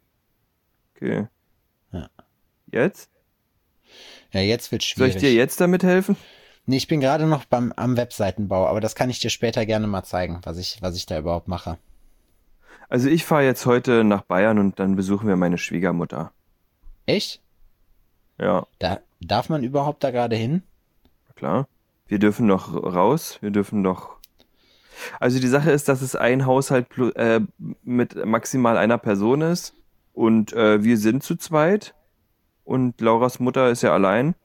[SPEAKER 2] Okay.
[SPEAKER 3] Ja.
[SPEAKER 2] Jetzt?
[SPEAKER 3] Ja, jetzt wird
[SPEAKER 2] Soll
[SPEAKER 3] schwierig.
[SPEAKER 2] ich dir jetzt damit helfen?
[SPEAKER 3] Nee, ich bin gerade noch beim, am Webseitenbau, aber das kann ich dir später gerne mal zeigen, was ich, was ich da überhaupt mache.
[SPEAKER 2] Also ich fahre jetzt heute nach Bayern und dann besuchen wir meine Schwiegermutter.
[SPEAKER 3] Echt?
[SPEAKER 2] Ja,
[SPEAKER 3] Da, darf man überhaupt da gerade hin?
[SPEAKER 2] klar. Wir dürfen noch raus, wir dürfen noch... Also die Sache ist, dass es ein Haushalt plu- äh, mit maximal einer Person ist und äh, wir sind zu zweit und Lauras Mutter ist ja allein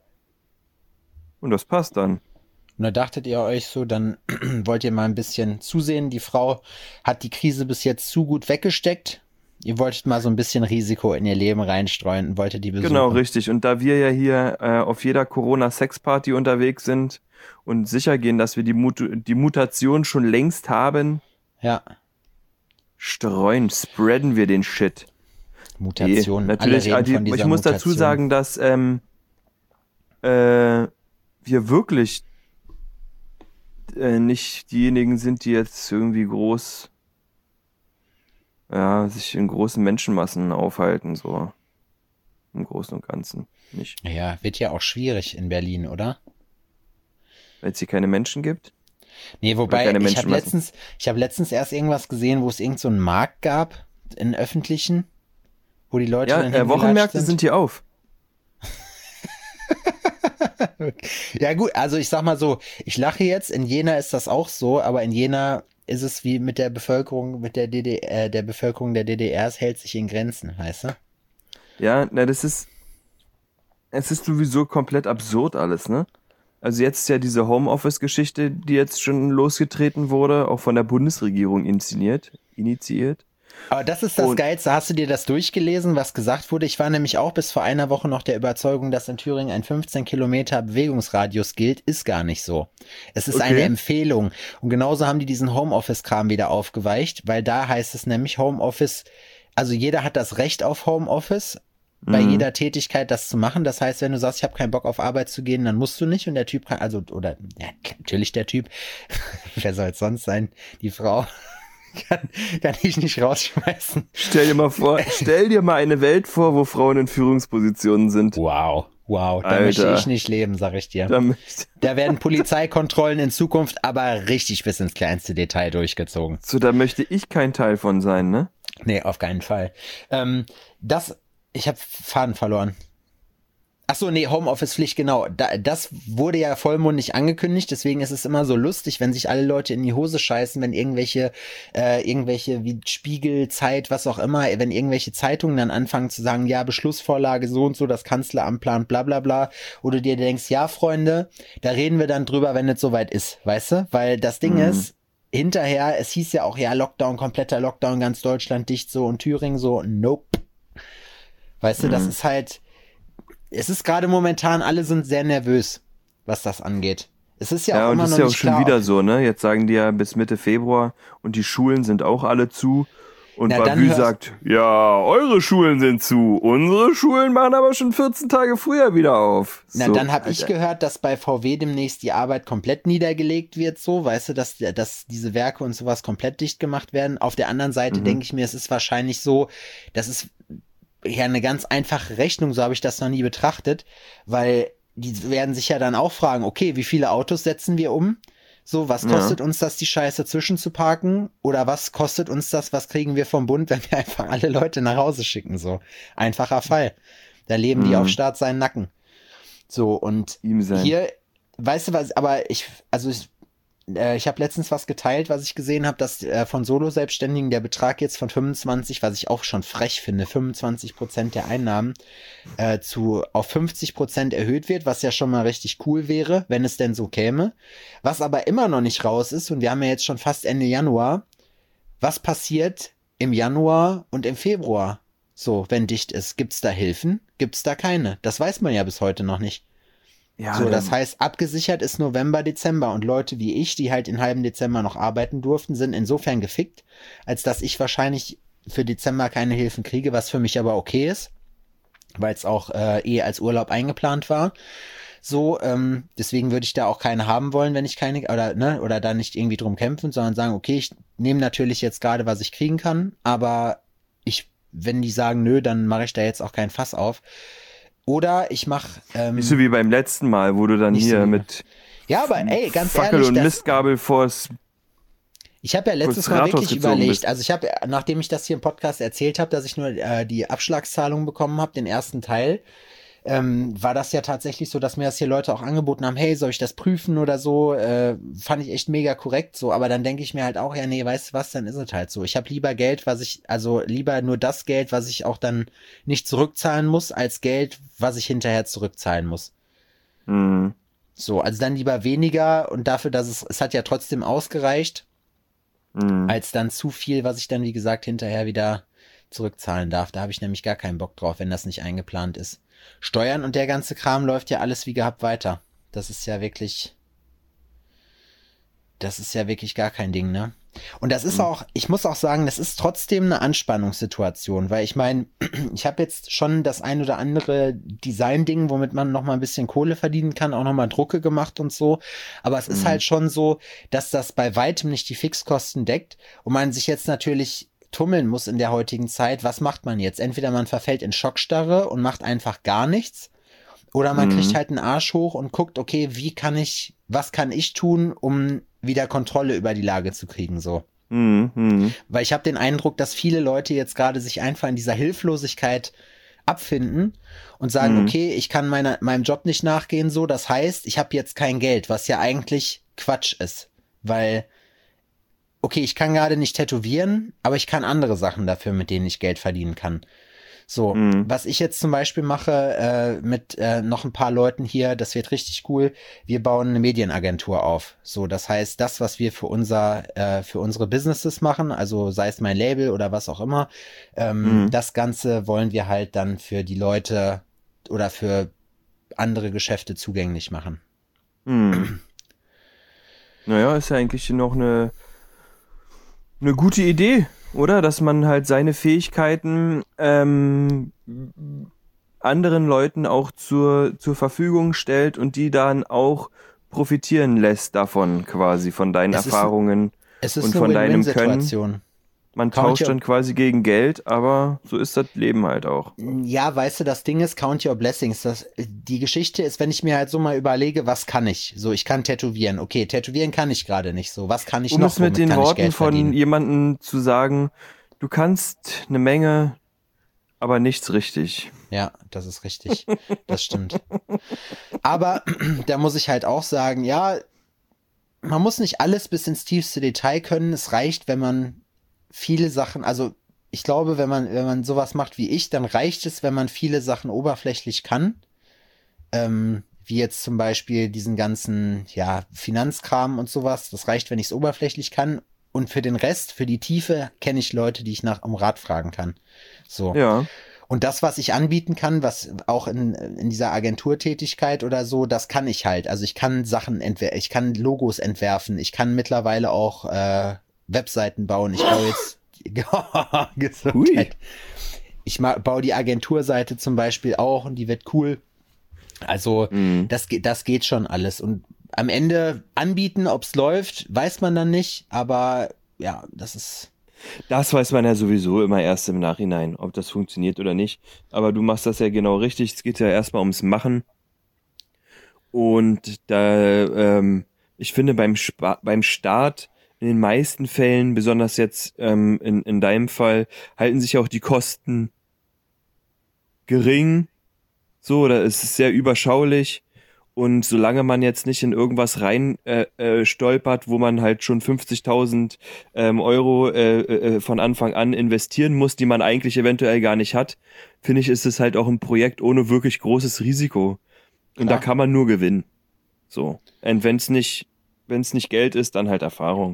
[SPEAKER 2] und das passt dann.
[SPEAKER 3] Und da dachtet ihr euch so, dann wollt ihr mal ein bisschen zusehen. Die Frau hat die Krise bis jetzt zu gut weggesteckt. Ihr wolltet mal so ein bisschen Risiko in ihr Leben reinstreuen und wolltet die besuchen.
[SPEAKER 2] Genau, richtig. Und da wir ja hier äh, auf jeder Corona-Sex-Party unterwegs sind und sicher gehen, dass wir die, Mut- die Mutation schon längst haben,
[SPEAKER 3] Ja,
[SPEAKER 2] streuen, spreaden wir den Shit.
[SPEAKER 3] Mutation.
[SPEAKER 2] Nee, natürlich,
[SPEAKER 3] Alle reden
[SPEAKER 2] ah, die,
[SPEAKER 3] von dieser
[SPEAKER 2] ich muss
[SPEAKER 3] Mutation.
[SPEAKER 2] dazu sagen, dass ähm, äh, wir wirklich äh, nicht diejenigen sind, die jetzt irgendwie groß, ja, sich in großen Menschenmassen aufhalten, so im Großen und Ganzen. Nicht.
[SPEAKER 3] Ja, wird ja auch schwierig in Berlin, oder?
[SPEAKER 2] Weil es hier keine Menschen gibt.
[SPEAKER 3] Nee, wobei,
[SPEAKER 2] keine
[SPEAKER 3] ich habe
[SPEAKER 2] Menschenmassen.
[SPEAKER 3] letztens, ich habe letztens erst irgendwas gesehen, wo es irgend so einen Markt gab, in öffentlichen, wo die Leute
[SPEAKER 2] Ja,
[SPEAKER 3] dann
[SPEAKER 2] äh,
[SPEAKER 3] hingelatscht
[SPEAKER 2] Wochenmärkte
[SPEAKER 3] sind.
[SPEAKER 2] sind hier auf.
[SPEAKER 3] Ja gut, also ich sag mal so, ich lache jetzt, in Jena ist das auch so, aber in Jena ist es wie mit der Bevölkerung, mit der D D R, äh, der Bevölkerung der D D R, es hält sich in Grenzen, weißt du?
[SPEAKER 2] Ja, na, das ist, es ist sowieso komplett absurd alles, ne? Also jetzt ist ja diese Homeoffice-Geschichte, die jetzt schon losgetreten wurde, auch von der Bundesregierung inszeniert, initiiert.
[SPEAKER 3] Aber das ist das
[SPEAKER 2] Und-
[SPEAKER 3] Geilste. Hast du dir das durchgelesen, was gesagt wurde? Ich war nämlich auch bis vor einer Woche noch der Überzeugung, dass in Thüringen ein fünfzehn Kilometer Bewegungsradius gilt. Ist gar nicht so. Es ist
[SPEAKER 2] Okay.
[SPEAKER 3] eine Empfehlung. Und genauso haben die diesen Homeoffice-Kram wieder aufgeweicht, weil da heißt es nämlich Homeoffice, also jeder hat das Recht auf Homeoffice, bei
[SPEAKER 2] Mhm.
[SPEAKER 3] jeder Tätigkeit das zu machen. Das heißt, wenn du sagst, ich habe keinen Bock auf Arbeit zu gehen, dann musst du nicht. Und der Typ kann, also, oder, ja, natürlich der Typ, wer soll es sonst sein? Die Frau kann, kann ich nicht rausschmeißen.
[SPEAKER 2] Stell dir mal vor, stell dir mal eine Welt vor, wo Frauen in Führungspositionen sind.
[SPEAKER 3] Wow, Wow, da
[SPEAKER 2] Alter.
[SPEAKER 3] möchte ich nicht leben, sag ich dir.
[SPEAKER 2] Da, möchte,
[SPEAKER 3] Da werden Polizeikontrollen in Zukunft aber richtig bis ins kleinste Detail durchgezogen.
[SPEAKER 2] so, da möchte ich kein Teil von sein, ne?
[SPEAKER 3] Nee, auf keinen Fall. Ähm, das, ich habe Faden verloren. Ach so, nee, Homeoffice-Pflicht, genau. Da, das wurde ja vollmundig angekündigt, deswegen ist es immer so lustig, wenn sich alle Leute in die Hose scheißen, wenn irgendwelche, äh, irgendwelche wie Spiegel, Zeit, was auch immer, wenn irgendwelche Zeitungen dann anfangen zu sagen, ja, Beschlussvorlage so und so, das Kanzleramt plant, bla bla bla, oder dir denkst, ja, Freunde, da reden wir dann drüber, wenn es soweit ist, weißt du? Weil das Ding
[SPEAKER 2] Mhm.
[SPEAKER 3] ist, hinterher, es hieß ja auch, ja, Lockdown, kompletter Lockdown, ganz Deutschland dicht so und Thüringen so, nope. Weißt du, das ist halt, es ist gerade momentan, alle sind sehr nervös, was das angeht. Es ist ja,
[SPEAKER 2] Ja,
[SPEAKER 3] auch
[SPEAKER 2] und
[SPEAKER 3] immer
[SPEAKER 2] das
[SPEAKER 3] noch
[SPEAKER 2] ist ja auch
[SPEAKER 3] nicht
[SPEAKER 2] schon
[SPEAKER 3] klar,
[SPEAKER 2] wieder
[SPEAKER 3] ob-
[SPEAKER 2] so, ne? Jetzt sagen die ja bis Mitte Februar und die Schulen sind auch alle zu. Und
[SPEAKER 3] Na, dann
[SPEAKER 2] Babü
[SPEAKER 3] hörst-
[SPEAKER 2] sagt, ja, eure Schulen sind zu. Unsere Schulen machen aber schon vierzehn Tage früher wieder auf.
[SPEAKER 3] Na,
[SPEAKER 2] So,
[SPEAKER 3] dann habe ich
[SPEAKER 2] Alter.
[SPEAKER 3] gehört, dass bei V W demnächst die Arbeit komplett niedergelegt wird, so, weißt du, dass, dass diese Werke und sowas komplett dicht gemacht werden. Auf der anderen Seite
[SPEAKER 2] Mhm.
[SPEAKER 3] denke ich mir, es ist wahrscheinlich so, das ist ja eine ganz einfache Rechnung, so habe ich das noch nie betrachtet, weil die werden sich ja dann auch fragen, okay, wie viele Autos setzen wir um? So, was
[SPEAKER 2] Ja.
[SPEAKER 3] kostet uns das, die Scheiße zwischenzuparken? Oder was kostet uns das, was kriegen wir vom Bund, wenn wir einfach alle Leute nach Hause schicken? So, einfacher Fall. Da leben die
[SPEAKER 2] Mhm.
[SPEAKER 3] auf Staat seinen Nacken. So, und
[SPEAKER 2] Ihm sein.
[SPEAKER 3] hier, weißt du was, aber ich, also ich, äh, ich habe letztens was geteilt, was ich gesehen habe, dass äh, von Solo-Selbstständigen der Betrag jetzt von fünfundzwanzig, was ich auch schon frech finde, fünfundzwanzig Prozent der Einnahmen äh, zu auf fünfzig Prozent erhöht wird, was ja schon mal richtig cool wäre, wenn es denn so käme. Was aber immer noch nicht raus ist, und wir haben ja jetzt schon fast Ende Januar, was passiert im Januar und im Februar? So, wenn dicht ist, gibt's da Hilfen? Gibt's da keine? Das weiß man ja bis heute noch nicht.
[SPEAKER 2] Ja,
[SPEAKER 3] So,
[SPEAKER 2] dann-
[SPEAKER 3] das heißt, abgesichert ist November, Dezember, und Leute wie ich, die halt in halben Dezember noch arbeiten durften, sind insofern gefickt, als dass ich wahrscheinlich für Dezember keine Hilfen kriege, was für mich aber okay ist, weil es auch äh, eh als Urlaub eingeplant war. So, ähm, deswegen würde ich da auch keine haben wollen, wenn ich keine, oder, ne, oder da nicht irgendwie drum kämpfen, sondern sagen, okay, ich nehme natürlich jetzt gerade, was ich kriegen kann, aber ich, wenn die sagen, nö, dann mache ich da jetzt auch kein Fass auf. Oder ich mache, ähm,
[SPEAKER 2] Nicht so wie beim letzten Mal, wo du dann
[SPEAKER 3] Nicht so
[SPEAKER 2] hier
[SPEAKER 3] wie-
[SPEAKER 2] mit
[SPEAKER 3] ja, aber ey, ganz
[SPEAKER 2] Fackel
[SPEAKER 3] ehrlich,
[SPEAKER 2] und
[SPEAKER 3] das,
[SPEAKER 2] Mistgabel vors...
[SPEAKER 3] ich habe ja letztes
[SPEAKER 2] kurz
[SPEAKER 3] Mal
[SPEAKER 2] Rathaus
[SPEAKER 3] wirklich
[SPEAKER 2] gezogen
[SPEAKER 3] überlegt,
[SPEAKER 2] bist.
[SPEAKER 3] also ich habe, nachdem ich das hier im Podcast erzählt habe, dass ich nur äh, die Abschlagszahlung bekommen habe, den ersten Teil, ähm, war das ja tatsächlich so, dass mir das hier Leute auch angeboten haben, hey, soll ich das prüfen oder so, äh, fand ich echt mega korrekt so, aber dann denke ich mir halt auch, ja, nee, weißt du was, dann ist es halt so. Ich habe lieber Geld, was ich, also lieber nur das Geld, was ich auch dann nicht zurückzahlen muss, als Geld, was ich hinterher zurückzahlen muss.
[SPEAKER 2] Mhm.
[SPEAKER 3] So, also dann lieber weniger und dafür, dass es, es hat ja trotzdem ausgereicht,
[SPEAKER 2] Mhm.
[SPEAKER 3] als dann zu viel, was ich dann, wie gesagt, hinterher wieder zurückzahlen darf. Da habe ich nämlich gar keinen Bock drauf, wenn das nicht eingeplant ist. Steuern und der ganze Kram läuft ja alles wie gehabt weiter. Das ist ja wirklich, das ist ja wirklich gar kein Ding, ne? Und das ist auch, ich muss auch sagen, das ist trotzdem eine Anspannungssituation, weil ich meine, ich habe jetzt schon das ein oder andere Design-Ding, womit man noch mal ein bisschen Kohle verdienen kann, auch noch mal Drucke gemacht und so. Aber es ist
[SPEAKER 2] Mhm.
[SPEAKER 3] halt schon so, dass das bei weitem nicht die Fixkosten deckt und man sich jetzt natürlich tummeln muss in der heutigen Zeit. Was macht man jetzt? Entweder man verfällt in Schockstarre und macht einfach gar nichts, oder man
[SPEAKER 2] Mhm.
[SPEAKER 3] kriegt halt einen Arsch hoch und guckt, okay, wie kann ich, was kann ich tun, um wieder Kontrolle über die Lage zu kriegen, so.
[SPEAKER 2] Mhm. Mhm.
[SPEAKER 3] Weil ich habe den Eindruck, dass viele Leute jetzt gerade sich einfach in dieser Hilflosigkeit abfinden und sagen,
[SPEAKER 2] Mhm.
[SPEAKER 3] okay, ich kann meiner, meinem Job nicht nachgehen, so, das heißt, ich habe jetzt kein Geld, was ja eigentlich Quatsch ist, weil, okay, ich kann gerade nicht tätowieren, aber ich kann andere Sachen dafür, mit denen ich Geld verdienen kann. So,
[SPEAKER 2] Mhm.
[SPEAKER 3] was ich jetzt zum Beispiel mache äh, mit äh, noch ein paar Leuten hier, das wird richtig cool. Wir bauen eine Medienagentur auf. So, das heißt, das, was wir für unser äh, für unsere Businesses machen, also sei es mein Label oder was auch immer, ähm,
[SPEAKER 2] Mhm.
[SPEAKER 3] das Ganze wollen wir halt dann für die Leute oder für andere Geschäfte zugänglich machen.
[SPEAKER 2] Mhm. Naja, ist ja eigentlich noch eine, eine gute Idee, oder? Dass man halt seine Fähigkeiten ähm, anderen Leuten auch zur, zur Verfügung stellt und die dann auch profitieren lässt davon quasi, von deinen
[SPEAKER 3] Es ist-
[SPEAKER 2] Erfahrungen.
[SPEAKER 3] Es ist
[SPEAKER 2] Und
[SPEAKER 3] eine
[SPEAKER 2] von deinem
[SPEAKER 3] Win-Win-Situation.
[SPEAKER 2] Man
[SPEAKER 3] Count
[SPEAKER 2] tauscht
[SPEAKER 3] your-
[SPEAKER 2] dann quasi gegen Geld, aber so ist das Leben halt auch.
[SPEAKER 3] Ja, weißt du, das Ding ist, count your blessings. Das, die Geschichte ist, wenn ich mir halt so mal überlege, was kann ich? So, ich kann tätowieren. Okay, tätowieren kann ich gerade nicht so. Was kann ich
[SPEAKER 2] Um
[SPEAKER 3] noch?
[SPEAKER 2] es mit
[SPEAKER 3] Womit
[SPEAKER 2] den
[SPEAKER 3] kann ich
[SPEAKER 2] Worten
[SPEAKER 3] Geld
[SPEAKER 2] von
[SPEAKER 3] verdienen?
[SPEAKER 2] jemandem zu sagen, du kannst eine Menge, aber nichts richtig.
[SPEAKER 3] Ja, das ist richtig. Das stimmt. Aber da muss ich halt auch sagen, ja, man muss nicht alles bis ins tiefste Detail können. Es reicht, wenn man viele Sachen, also ich glaube, wenn man, wenn man sowas macht wie ich, dann reicht es, wenn man viele Sachen oberflächlich kann. Ähm, wie jetzt zum Beispiel diesen ganzen, ja, Finanzkram und sowas. Das reicht, wenn ich es oberflächlich kann. Und für den Rest, für die Tiefe, kenne ich Leute, die ich nach um Rat fragen kann. So.
[SPEAKER 2] Ja.
[SPEAKER 3] Und das, was ich anbieten kann, was auch in, in dieser Agenturtätigkeit oder so, das kann ich halt. Also ich kann Sachen entwerfen, ich kann Logos entwerfen, ich kann mittlerweile auch äh, Webseiten bauen. Ich baue jetzt Gesundheit. Ich ma- baue die Agenturseite zum Beispiel auch und die wird cool. Also
[SPEAKER 2] Mhm.
[SPEAKER 3] das, ge- das geht schon alles. Und am Ende anbieten, ob's läuft, weiß man dann nicht. Aber ja, das ist...
[SPEAKER 2] Das weiß man ja sowieso immer erst im Nachhinein, ob das funktioniert oder nicht. Aber du machst das ja genau richtig. Es geht ja erstmal ums Machen. Und da, ähm, ich finde beim, Spa beim Start in den meisten Fällen, besonders jetzt ähm, in, in deinem Fall, halten sich auch die Kosten gering. So, oder es ist sehr überschaulich. Und solange man jetzt nicht in irgendwas rein äh, äh, stolpert, wo man halt schon fünfzigtausend ähm, Euro äh, äh, von Anfang an investieren muss, die man eigentlich eventuell gar nicht hat, finde ich, ist es halt auch ein Projekt ohne wirklich großes Risiko. Und
[SPEAKER 3] Klar.
[SPEAKER 2] da kann man nur gewinnen. So. Und wenn es nicht, wenn es nicht Geld ist, dann halt Erfahrung.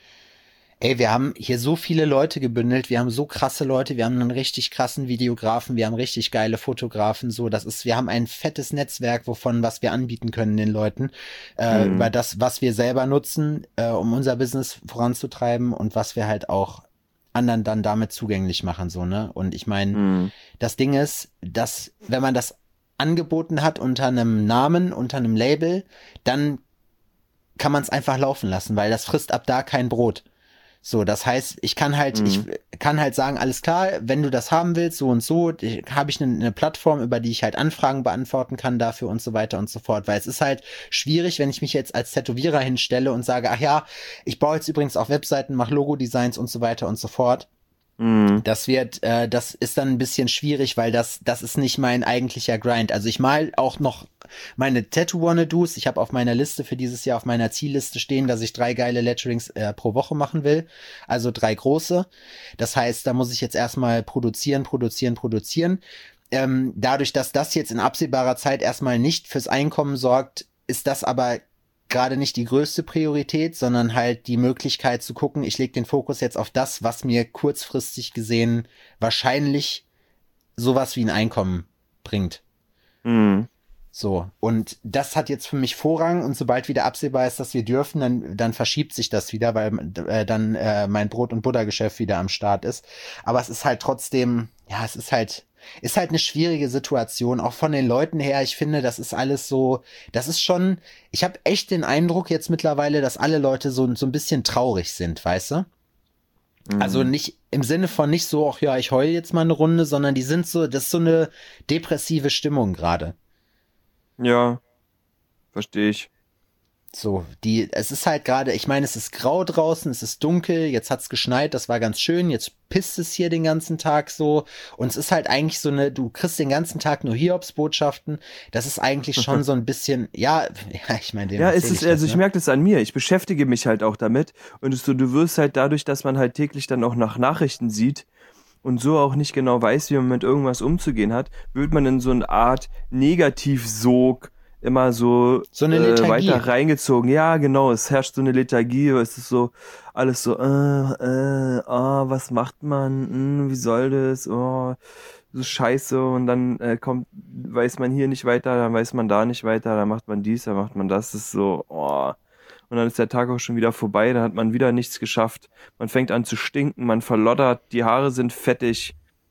[SPEAKER 3] Ey, wir haben hier so viele Leute gebündelt, wir haben so krasse Leute, wir haben einen richtig krassen Videografen, wir haben richtig geile Fotografen, so, das ist, wir haben ein fettes Netzwerk, wovon, was wir anbieten können den Leuten, äh,
[SPEAKER 2] Mhm.
[SPEAKER 3] über das, was wir selber nutzen, äh, um unser Business voranzutreiben und was wir halt auch anderen dann damit zugänglich machen, so, ne, und ich meine,
[SPEAKER 2] Mhm.
[SPEAKER 3] das Ding ist, dass, wenn man das angeboten hat unter einem Namen, unter einem Label, dann kann man es einfach laufen lassen, weil das frisst ab da kein Brot. So, das heißt, ich kann halt,
[SPEAKER 2] Mhm.
[SPEAKER 3] ich kann halt sagen, alles klar, wenn du das haben willst, so und so, habe ich eine, eine Plattform, über die ich halt Anfragen beantworten kann dafür und so weiter und so fort, weil es ist halt schwierig, wenn ich mich jetzt als Tätowierer hinstelle und sage, ach ja, ich baue jetzt übrigens auch Webseiten, mache Logo-Designs und so weiter und so fort.
[SPEAKER 2] Mhm.
[SPEAKER 3] Das wird, äh, das ist dann ein bisschen schwierig, weil das, das ist nicht mein eigentlicher Grind. Also ich mal auch noch meine Tattoo-Wanna-Dos. Ich habe auf meiner Liste für dieses Jahr, auf meiner Zielliste stehen, dass ich drei geile Letterings äh, pro Woche machen will. Also drei große. Das heißt, da muss ich jetzt erstmal produzieren, produzieren, produzieren. Ähm, dadurch, dass das jetzt in absehbarer Zeit erstmal nicht fürs Einkommen sorgt, ist das aber gerade nicht die größte Priorität, sondern halt die Möglichkeit zu gucken, ich lege den Fokus jetzt auf das, was mir kurzfristig gesehen wahrscheinlich sowas wie ein Einkommen bringt.
[SPEAKER 2] Mhm.
[SPEAKER 3] So, und das hat jetzt für mich Vorrang und sobald wieder absehbar ist, dass wir dürfen, dann, dann verschiebt sich das wieder, weil äh, dann äh, mein Brot- und Buttergeschäft wieder am Start ist. Aber es ist halt trotzdem, ja, es ist halt, ist halt eine schwierige Situation, auch von den Leuten her. Ich finde, das ist alles so, das ist schon, ich habe echt den Eindruck jetzt mittlerweile, dass alle Leute so, so ein bisschen traurig sind, weißt du?
[SPEAKER 2] Mhm.
[SPEAKER 3] Also nicht im Sinne von nicht so, ach ja, ich heule jetzt mal eine Runde, sondern die sind so, das ist so eine depressive Stimmung gerade.
[SPEAKER 2] Ja, verstehe ich.
[SPEAKER 3] So, die, es ist halt gerade, ich meine, es ist grau draußen, es ist dunkel, jetzt hat's geschneit, das war ganz schön, jetzt pisst es hier den ganzen Tag so und es ist halt eigentlich so eine, du kriegst den ganzen Tag nur Hiobsbotschaften, das ist eigentlich schon so ein bisschen, ja, ja, ich meine, dem
[SPEAKER 2] Ja, es
[SPEAKER 3] erzähl
[SPEAKER 2] ist,
[SPEAKER 3] ich
[SPEAKER 2] also
[SPEAKER 3] das,
[SPEAKER 2] ich
[SPEAKER 3] ne?
[SPEAKER 2] merke das an mir. Ich beschäftige mich halt auch damit. Und es so, du wirst halt dadurch, dass man halt täglich dann auch nach Nachrichten sieht und so auch nicht genau weiß, wie man mit irgendwas umzugehen hat, wird man in so eine Art Negativsog immer so,
[SPEAKER 3] So eine
[SPEAKER 2] äh,
[SPEAKER 3] Lethargie.
[SPEAKER 2] weiter reingezogen. Ja, genau, es herrscht so eine Lethargie, es ist so alles so, äh, äh, oh, was macht man, hm, wie soll das, oh, so scheiße und dann äh, kommt, weiß man hier nicht weiter, dann weiß man da nicht weiter, dann macht man dies, dann macht man das, das ist so, oh. Und dann ist der Tag auch schon wieder vorbei, dann hat man wieder nichts geschafft. Man fängt an zu stinken, man verloddert, die Haare sind fettig,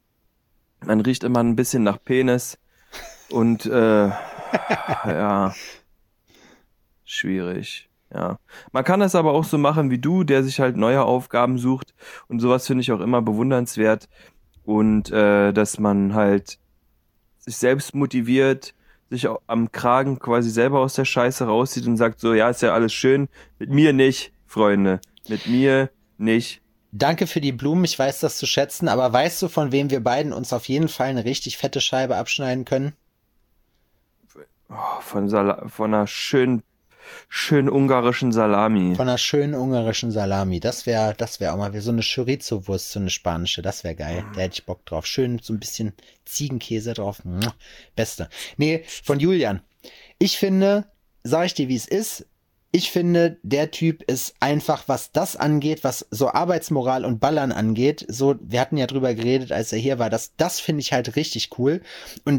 [SPEAKER 2] man riecht immer ein bisschen nach Penis und äh, ja, schwierig. Ja. Man kann das aber auch so machen wie du, der sich halt neue Aufgaben sucht. Und sowas finde ich auch immer bewundernswert. Und äh, dass man halt sich selbst motiviert, sich au- am Kragen quasi selber aus der Scheiße rauszieht und sagt so, ja, ist ja alles schön, mit mir nicht, Freunde, mit mir nicht.
[SPEAKER 3] Danke für die Blumen, ich weiß das zu schätzen, aber weißt du, von wem wir beiden uns auf jeden Fall eine richtig fette Scheibe abschneiden können?
[SPEAKER 2] Oh, von, Sala von einer schönen, schönen ungarischen Salami.
[SPEAKER 3] Von einer schönen ungarischen Salami. Das wäre, das wäre auch mal wie so eine Chorizo-Wurst, so eine spanische. Das wäre geil. Da hätte ich Bock drauf. Schön so ein bisschen Ziegenkäse drauf. Mua. Beste. Nee, von Julian. Ich finde, sag ich dir, wie es ist. Ich finde, der Typ ist einfach, was das angeht, was so Arbeitsmoral und Ballern angeht, so, wir hatten ja drüber geredet, als er hier war, das, das finde ich halt richtig cool. Und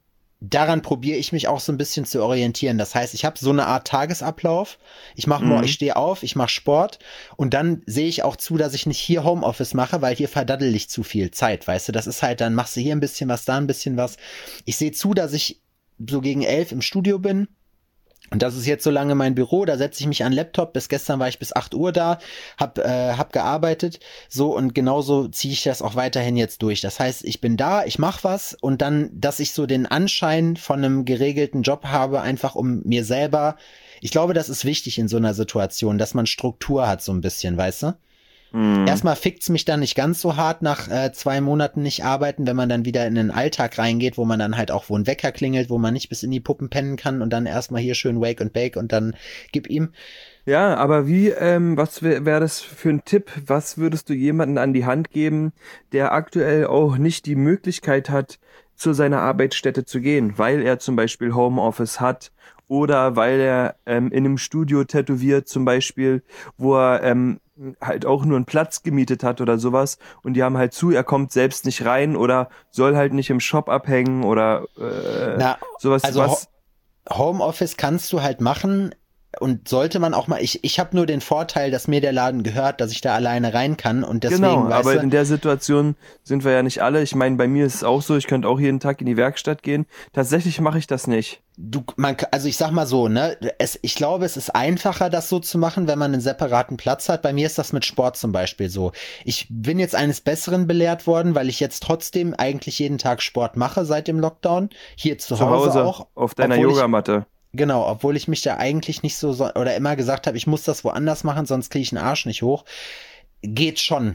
[SPEAKER 3] daran probiere ich mich auch so ein bisschen zu orientieren. Das heißt, ich habe so eine Art Tagesablauf. Ich mache
[SPEAKER 2] Mhm.
[SPEAKER 3] ich stehe auf, ich mache Sport und dann sehe ich auch zu, dass ich nicht hier Homeoffice mache, weil hier verdaddel ich zu viel Zeit, weißt du? Das ist halt, dann machst du hier ein bisschen was, da ein bisschen was. Ich sehe zu, dass ich so gegen elf im Studio bin. Und das ist jetzt so lange mein Büro, da setze ich mich an den Laptop, bis gestern war ich bis acht Uhr da, hab, äh, hab gearbeitet, so, und genauso ziehe ich das auch weiterhin jetzt durch. Das heißt, ich bin da, ich mache was und dann, dass ich so den Anschein von einem geregelten Job habe, einfach um mir selber, ich glaube, das ist wichtig in so einer Situation, dass man Struktur hat so ein bisschen, weißt du?
[SPEAKER 2] Mhm.
[SPEAKER 3] Erstmal fickt's mich dann nicht ganz so hart nach äh, zwei Monaten nicht arbeiten, wenn man dann wieder in den Alltag reingeht, wo man dann halt auch, wo ein Wecker klingelt, wo man nicht bis in die Puppen pennen kann und dann erstmal hier schön Wake and Bake und dann gib ihm.
[SPEAKER 2] Ja, aber wie, ähm, was wäre wär das für ein Tipp? Was würdest du jemanden an die Hand geben, der aktuell auch nicht die Möglichkeit hat, zu seiner Arbeitsstätte zu gehen, weil er zum Beispiel Homeoffice hat oder weil er ähm, in einem Studio tätowiert zum Beispiel, wo er ähm, halt auch nur einen Platz gemietet hat oder sowas und die haben halt zu, er kommt selbst nicht rein oder soll halt nicht im Shop abhängen oder äh,
[SPEAKER 3] Na,
[SPEAKER 2] sowas.
[SPEAKER 3] also
[SPEAKER 2] Was?
[SPEAKER 3] Ho- Homeoffice kannst du halt machen und sollte man auch mal, ich, ich habe nur den Vorteil, dass mir der Laden gehört, dass ich da alleine rein kann und deswegen,
[SPEAKER 2] Genau,
[SPEAKER 3] weißt
[SPEAKER 2] aber
[SPEAKER 3] du,
[SPEAKER 2] in der Situation sind wir ja nicht alle. Ich meine, bei mir ist es auch so, ich könnte auch jeden Tag in die Werkstatt gehen. Tatsächlich mache ich das nicht.
[SPEAKER 3] du, man, also ich sag mal so, ne, es, ich glaube, es ist einfacher, das so zu machen, wenn man einen separaten Platz hat. Bei mir ist das mit Sport zum Beispiel so. Ich bin jetzt eines Besseren belehrt worden, weil ich jetzt trotzdem eigentlich jeden Tag Sport mache seit dem Lockdown. Hier zu,
[SPEAKER 2] Zu
[SPEAKER 3] Hause,
[SPEAKER 2] Hause
[SPEAKER 3] auch.
[SPEAKER 2] auf deiner
[SPEAKER 3] obwohl ich-
[SPEAKER 2] Yogamatte.
[SPEAKER 3] Genau, obwohl ich mich da eigentlich nicht so, so oder immer gesagt habe, ich muss das woanders machen, sonst kriege ich den Arsch nicht hoch. Geht schon.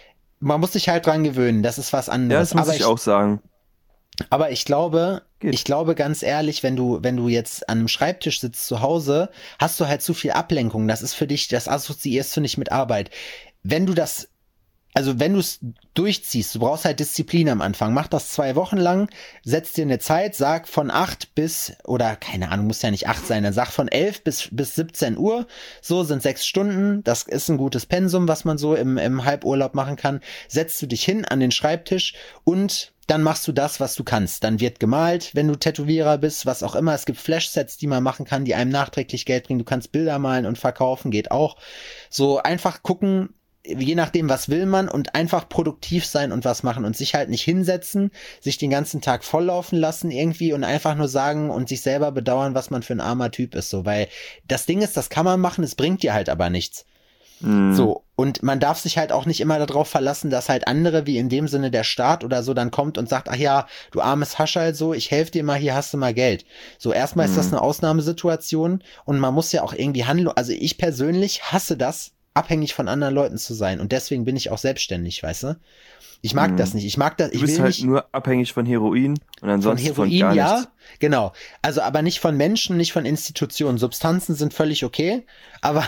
[SPEAKER 3] Man muss sich halt dran gewöhnen, das ist was
[SPEAKER 2] Ja,
[SPEAKER 3] anderes.
[SPEAKER 2] das muss
[SPEAKER 3] aber
[SPEAKER 2] ich auch sagen.
[SPEAKER 3] aber ich glaube,
[SPEAKER 2] Geht.
[SPEAKER 3] ich glaube ganz ehrlich, wenn du, wenn du jetzt an einem Schreibtisch sitzt zu Hause, hast du halt zu viel Ablenkung. Das ist für dich, das assoziierst du nicht mit Arbeit. Wenn du das, also wenn du es durchziehst, du brauchst halt Disziplin am Anfang. Mach das zwei Wochen lang, setz dir eine Zeit, sag von acht bis, oder keine Ahnung, muss ja nicht acht sein, dann sag von elf bis, bis siebzehn Uhr, so sind sechs Stunden, das ist ein gutes Pensum, was man so im, im Halburlaub machen kann. Setzt du dich hin an den Schreibtisch und dann machst du das, was du kannst. Dann wird gemalt, wenn du Tätowierer bist, was auch immer. Es gibt Flashsets, die man machen kann, die einem nachträglich Geld bringen. Du kannst Bilder malen und verkaufen, geht auch. So einfach gucken, je nachdem, was will man und einfach produktiv sein und was machen und sich halt nicht hinsetzen, sich den ganzen Tag volllaufen lassen irgendwie und einfach nur sagen und sich selber bedauern, was man für ein armer Typ ist, so, weil das Ding ist, das kann man machen, es bringt dir halt aber nichts.
[SPEAKER 2] Mhm.
[SPEAKER 3] So, und man darf sich halt auch nicht immer darauf verlassen, dass halt andere, wie in dem Sinne der Staat oder so, dann kommt und sagt, ach ja, du armes Haschall, so, ich helfe dir mal, hier hast du mal Geld. So, erstmal ist das
[SPEAKER 2] Mhm.
[SPEAKER 3] eine Ausnahmesituation und man muss ja auch irgendwie handeln, also ich persönlich hasse das, abhängig von anderen Leuten zu sein und deswegen bin ich auch selbstständig, weißt du? Ich mag
[SPEAKER 2] Mhm.
[SPEAKER 3] das nicht, ich mag das,
[SPEAKER 2] Du
[SPEAKER 3] ich
[SPEAKER 2] bist
[SPEAKER 3] will
[SPEAKER 2] halt
[SPEAKER 3] nicht
[SPEAKER 2] nur abhängig von Heroin und
[SPEAKER 3] von
[SPEAKER 2] ansonsten von,
[SPEAKER 3] Heroin,
[SPEAKER 2] gar
[SPEAKER 3] ja,
[SPEAKER 2] nichts.
[SPEAKER 3] genau. Also aber nicht von Menschen, nicht von Institutionen. Substanzen sind völlig okay, aber